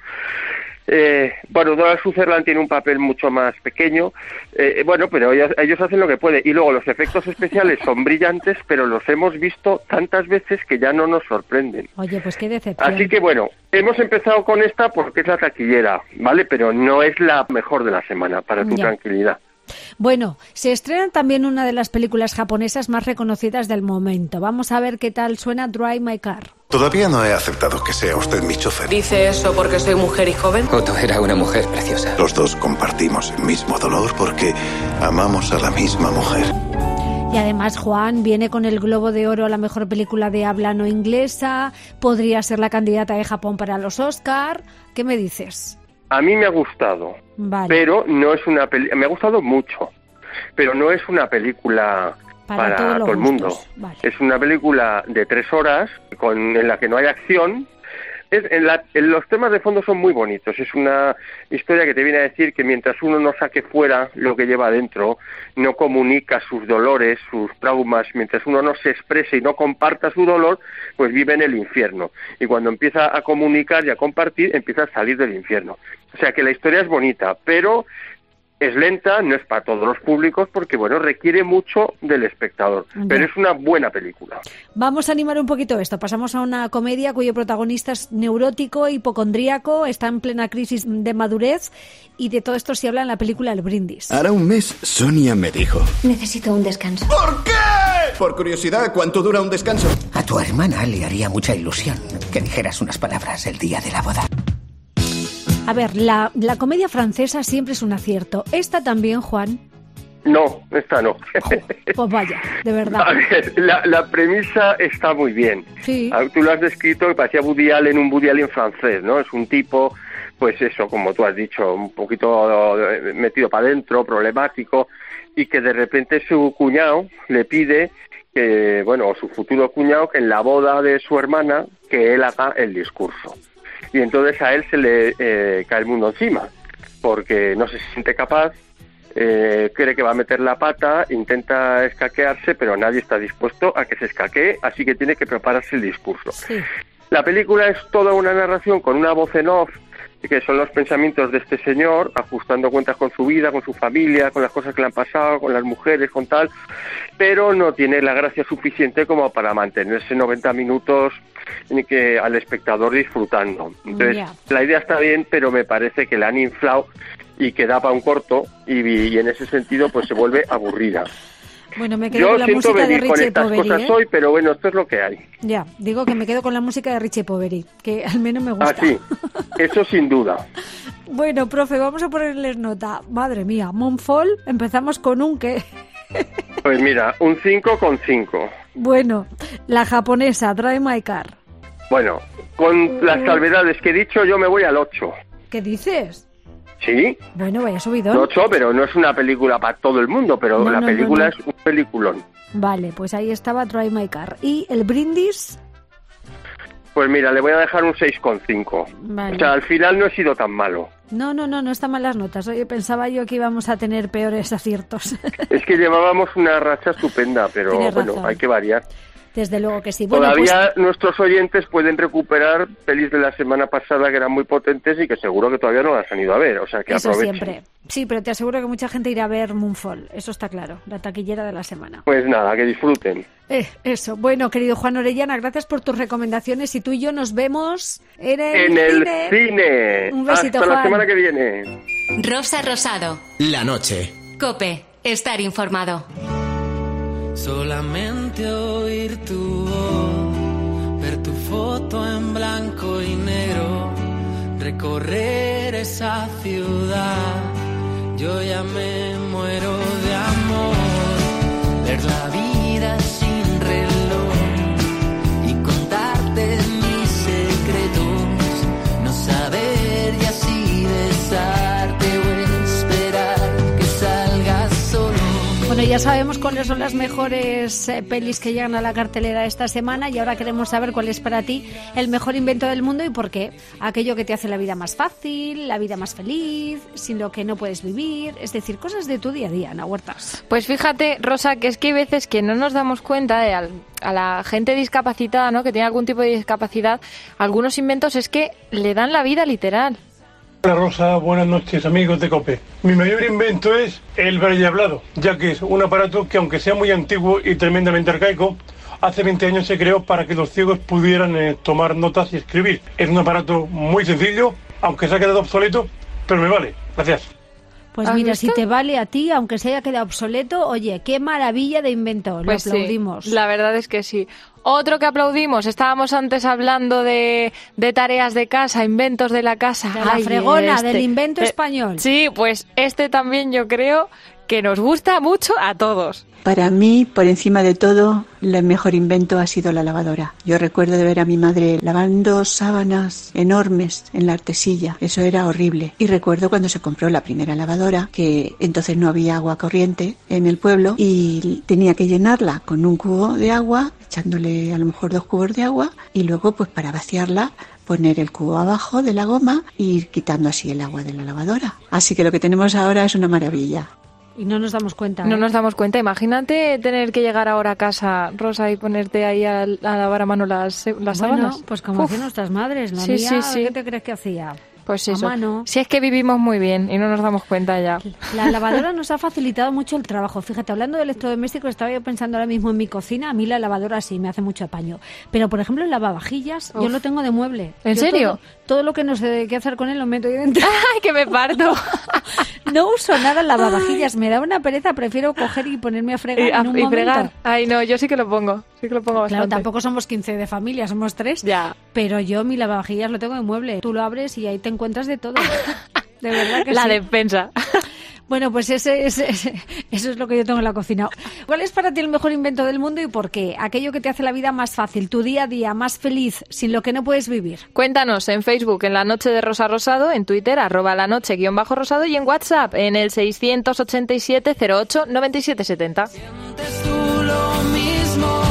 Eh, bueno, Donald Sutherland tiene un papel mucho más pequeño, eh, bueno, pero ellos, ellos hacen lo que pueden. Y luego los efectos especiales son brillantes, pero los hemos visto tantas veces que ya no nos sorprenden. Oye, pues qué decepción. Así que bueno, hemos empezado con esta porque es la taquillera, ¿vale? Pero no es la mejor de la semana, para tu Ya. tranquilidad. Bueno, se estrena también una de las películas japonesas más reconocidas del momento. Vamos a ver qué tal suena Drive My Car. Todavía no he aceptado que sea usted mi chofer. ¿Dice eso porque soy mujer y joven? Otto era una mujer preciosa. Los dos compartimos el mismo dolor porque amamos a la misma mujer. Y además Juan viene con el Globo de Oro a la mejor película de habla no inglesa, podría ser la candidata de Japón para los Oscar. ¿Qué me dices? A mí me ha gustado, Vale. pero no es una peli- me ha gustado mucho, pero no es una película Para para, todos los todo el gustos. mundo. Vale. Es una película de tres horas con en la que no hay acción. Es, en, la, en los temas de fondo son muy bonitos. Es una historia que te viene a decir que mientras uno no saque fuera lo que lleva adentro, no comunica sus dolores, sus traumas, mientras uno no se exprese y no comparta su dolor, pues vive en el infierno. Y cuando empieza a comunicar y a compartir, empieza a salir del infierno. O sea que la historia es bonita, pero es lenta, no es para todos los públicos, porque bueno, requiere mucho del espectador. Ya. Pero es una buena película. Vamos a animar un poquito esto. Pasamos a una comedia cuyo protagonista es neurótico, hipocondríaco, está en plena crisis de madurez y de todo esto se habla en la película El Brindis. Hará un mes, Sonia me dijo: Necesito un descanso. ¿Por qué? Por curiosidad, ¿cuánto dura un descanso? A tu hermana le haría mucha ilusión que dijeras unas palabras el día de la boda. A ver, la, la comedia francesa siempre es un acierto. ¿Esta también, Juan? No, esta no. Pues vaya, de verdad. A ver, la, la premisa está muy bien. Sí. Ah, tú lo has descrito que parecía Woody Allen, un Woody Allen francés, ¿no? Es un tipo, pues eso, como tú has dicho, un poquito eh, metido para adentro, problemático, y que de repente su cuñado le pide que, bueno, o su futuro cuñado, que en la boda de su hermana, que él haga el discurso. Y entonces a él se le eh, cae el mundo encima, porque no se siente capaz, eh, cree que va a meter la pata, intenta escaquearse, pero nadie está dispuesto a que se escaquee, así que tiene que prepararse el discurso. Sí. La película es toda una narración con una voz en off, que son los pensamientos de este señor, ajustando cuentas con su vida, con su familia, con las cosas que le han pasado, con las mujeres, con tal, pero no tiene la gracia suficiente como para mantenerse noventa minutos que al espectador disfrutando. Entonces, Ya. la idea está bien, pero me parece que la han inflado y que da para un corto, y, y en ese sentido pues se vuelve aburrida. Bueno, me quedo Yo con la siento música de venir con Richie estas Poveri, cosas ¿eh? hoy, pero bueno, esto es lo que hay. Ya, digo que me quedo con la música de Richie Poveri, que al menos me gusta. Ah, sí, eso sin duda. Bueno, profe, vamos a ponerles nota. Madre mía, Moonfall, empezamos con un qué. Pues mira, un cinco con cinco. Bueno, la japonesa, Drive My Car. Bueno, con las salvedades que he dicho, yo me voy al ocho. ¿Qué dices? ¿Sí? Bueno, vaya subidón. ocho, pero no es una película para todo el mundo, pero No, la no, película no, no. es un peliculón. Vale, pues ahí estaba Drive My Car. ¿Y el Brindis? Pues mira, le voy a dejar un seis con cinco. Vale. O sea, al final no he sido tan malo. No, no, no, no están mal las notas. Oye, pensaba yo que íbamos a tener peores aciertos. Es que llevábamos una racha estupenda, pero Tienes bueno, razón. hay que variar. Desde luego que sí. Bueno, Todavía pues, nuestros oyentes pueden recuperar pelis de la semana pasada que eran muy potentes y que seguro que todavía no las han ido a ver, o sea que eso aprovechen. siempre. Sí, pero te aseguro que mucha gente irá a ver Moonfall. Eso está claro. La taquillera de la semana. Pues nada, que disfruten. Eh, eso. Bueno, querido Juan Orellana, gracias por tus recomendaciones y tú y yo nos vemos en el En el cine. cine. Un besito, Hasta Juan. la semana que viene. Rosa Rosado. La noche. Cope. Estar informado. Solamente oír tu voz, ver tu foto en blanco y negro, recorrer esa ciudad, yo ya me muero de amor, ver la vida sin reloj y contarte mis secretos, no saber y así besarte o esperar que salgas solo. Bueno, ya sabemos cuáles son las mejores eh, pelis que llegan a la cartelera esta semana y ahora queremos saber cuál es para ti el mejor invento del mundo y por qué. Aquello que te hace la vida más fácil, la vida más feliz, sin lo que no puedes vivir, es decir, cosas de tu día a día, Ana Huertas. Pues fíjate, Rosa, que es que hay veces que no nos damos cuenta de al, a la gente discapacitada, ¿no?, que tiene algún tipo de discapacidad, algunos inventos es que le dan la vida literal. Hola Rosa, buenas noches amigos de COPE. Mi mayor invento es el braille hablado, ya que es un aparato que aunque sea muy antiguo y tremendamente arcaico, hace veinte años se creó para que los ciegos pudieran eh, tomar notas y escribir. Es un aparato muy sencillo, aunque se ha quedado obsoleto, pero me vale. Gracias. Pues mira, si te vale a ti, aunque se haya quedado obsoleto, oye, qué maravilla de invento, Pues lo aplaudimos. Sí, la verdad es que sí. Otro que aplaudimos, estábamos antes hablando de, de tareas de casa, inventos de la casa. De la Ay, fregona, este. del invento Eh, español. Sí, pues este también yo creo que nos gusta mucho a todos. Para mí, por encima de todo, el mejor invento ha sido la lavadora. Yo recuerdo de ver a mi madre lavando sábanas enormes en la artesilla. Eso era horrible. Y recuerdo cuando se compró la primera lavadora, que entonces no había agua corriente en el pueblo y tenía que llenarla con un cubo de agua, echándole a lo mejor dos cubos de agua y luego pues para vaciarla poner el cubo abajo de la goma e ir quitando así el agua de la lavadora. Así que lo que tenemos ahora es una maravilla. Y no nos damos cuenta. No ¿eh? nos damos cuenta. Imagínate tener que llegar ahora a casa, Rosa, y ponerte ahí a, a lavar a mano las, las Bueno, sábanas. pues como Uf. hacían nuestras madres, la Sí, mía, sí, sí. ¿qué te crees que hacía? Pues A eso. mano. Si es que vivimos muy bien y no nos damos cuenta ya. La lavadora nos ha facilitado mucho el trabajo. Fíjate, hablando de electrodomésticos, estaba yo pensando ahora mismo en mi cocina. A mí la lavadora sí me hace mucho apaño. Pero, por ejemplo, el lavavajillas, Uf. yo lo tengo de mueble. ¿En Yo serio? Todo, todo lo que no sé qué hacer con él lo meto yo dentro. ¡Ay, que me parto! No uso nada el lavavajillas. Me da una pereza. Prefiero coger y ponerme a fregar Y, a- en un y momento. fregar. Ay, no, yo sí que lo pongo. Sí que lo pongo bastante. Claro, tampoco somos quince de familia, somos tres. Ya. Pero yo mi lavavajillas lo tengo de mueble. Tú lo abres y ahí te encuentras de todo. De verdad que La sí. despensa. Bueno, pues ese, ese, ese- eso es lo que yo tengo en la cocina. ¿Cuál es para ti el mejor invento del mundo y por qué? Aquello que te hace la vida más fácil, tu día a día más feliz, sin lo que no puedes vivir. Cuéntanos en Facebook en La Noche de Rosa Rosado, en Twitter arroba la noche guión bajo rosado y en WhatsApp en el seiscientos ochenta y siete cero ocho noventa y siete setenta. Tú lo mismo,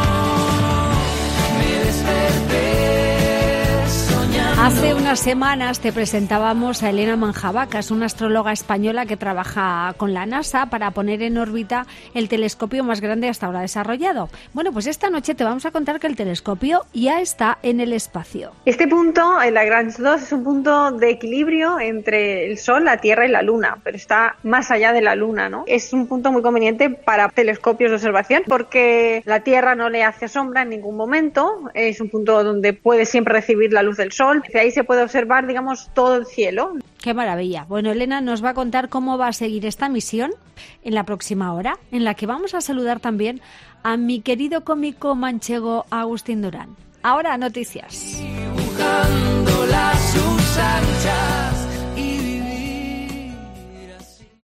me desperté soñando. Hace unas semanas te presentábamos a Elena Manjavaca, es una astróloga española que trabaja con la NASA para poner en órbita el telescopio más grande hasta ahora desarrollado. Bueno, pues esta noche te vamos a contar que el telescopio ya está en el espacio. Este punto, el Lagrange dos, es un punto de equilibrio entre el Sol, la Tierra y la Luna, pero está más allá de la Luna, ¿no? Es un punto muy conveniente para telescopios de observación porque la Tierra no le hace sombra en ningún momento, es un punto donde puede siempre recibir la luz del Sol, de ahí se puede observar, digamos, todo el cielo. ¡Qué maravilla! Bueno, Elena nos va a contar cómo va a seguir esta misión en la próxima hora, en la que vamos a saludar también a mi querido cómico manchego Agustín Durán. Ahora, noticias. Buscando las sus anchas.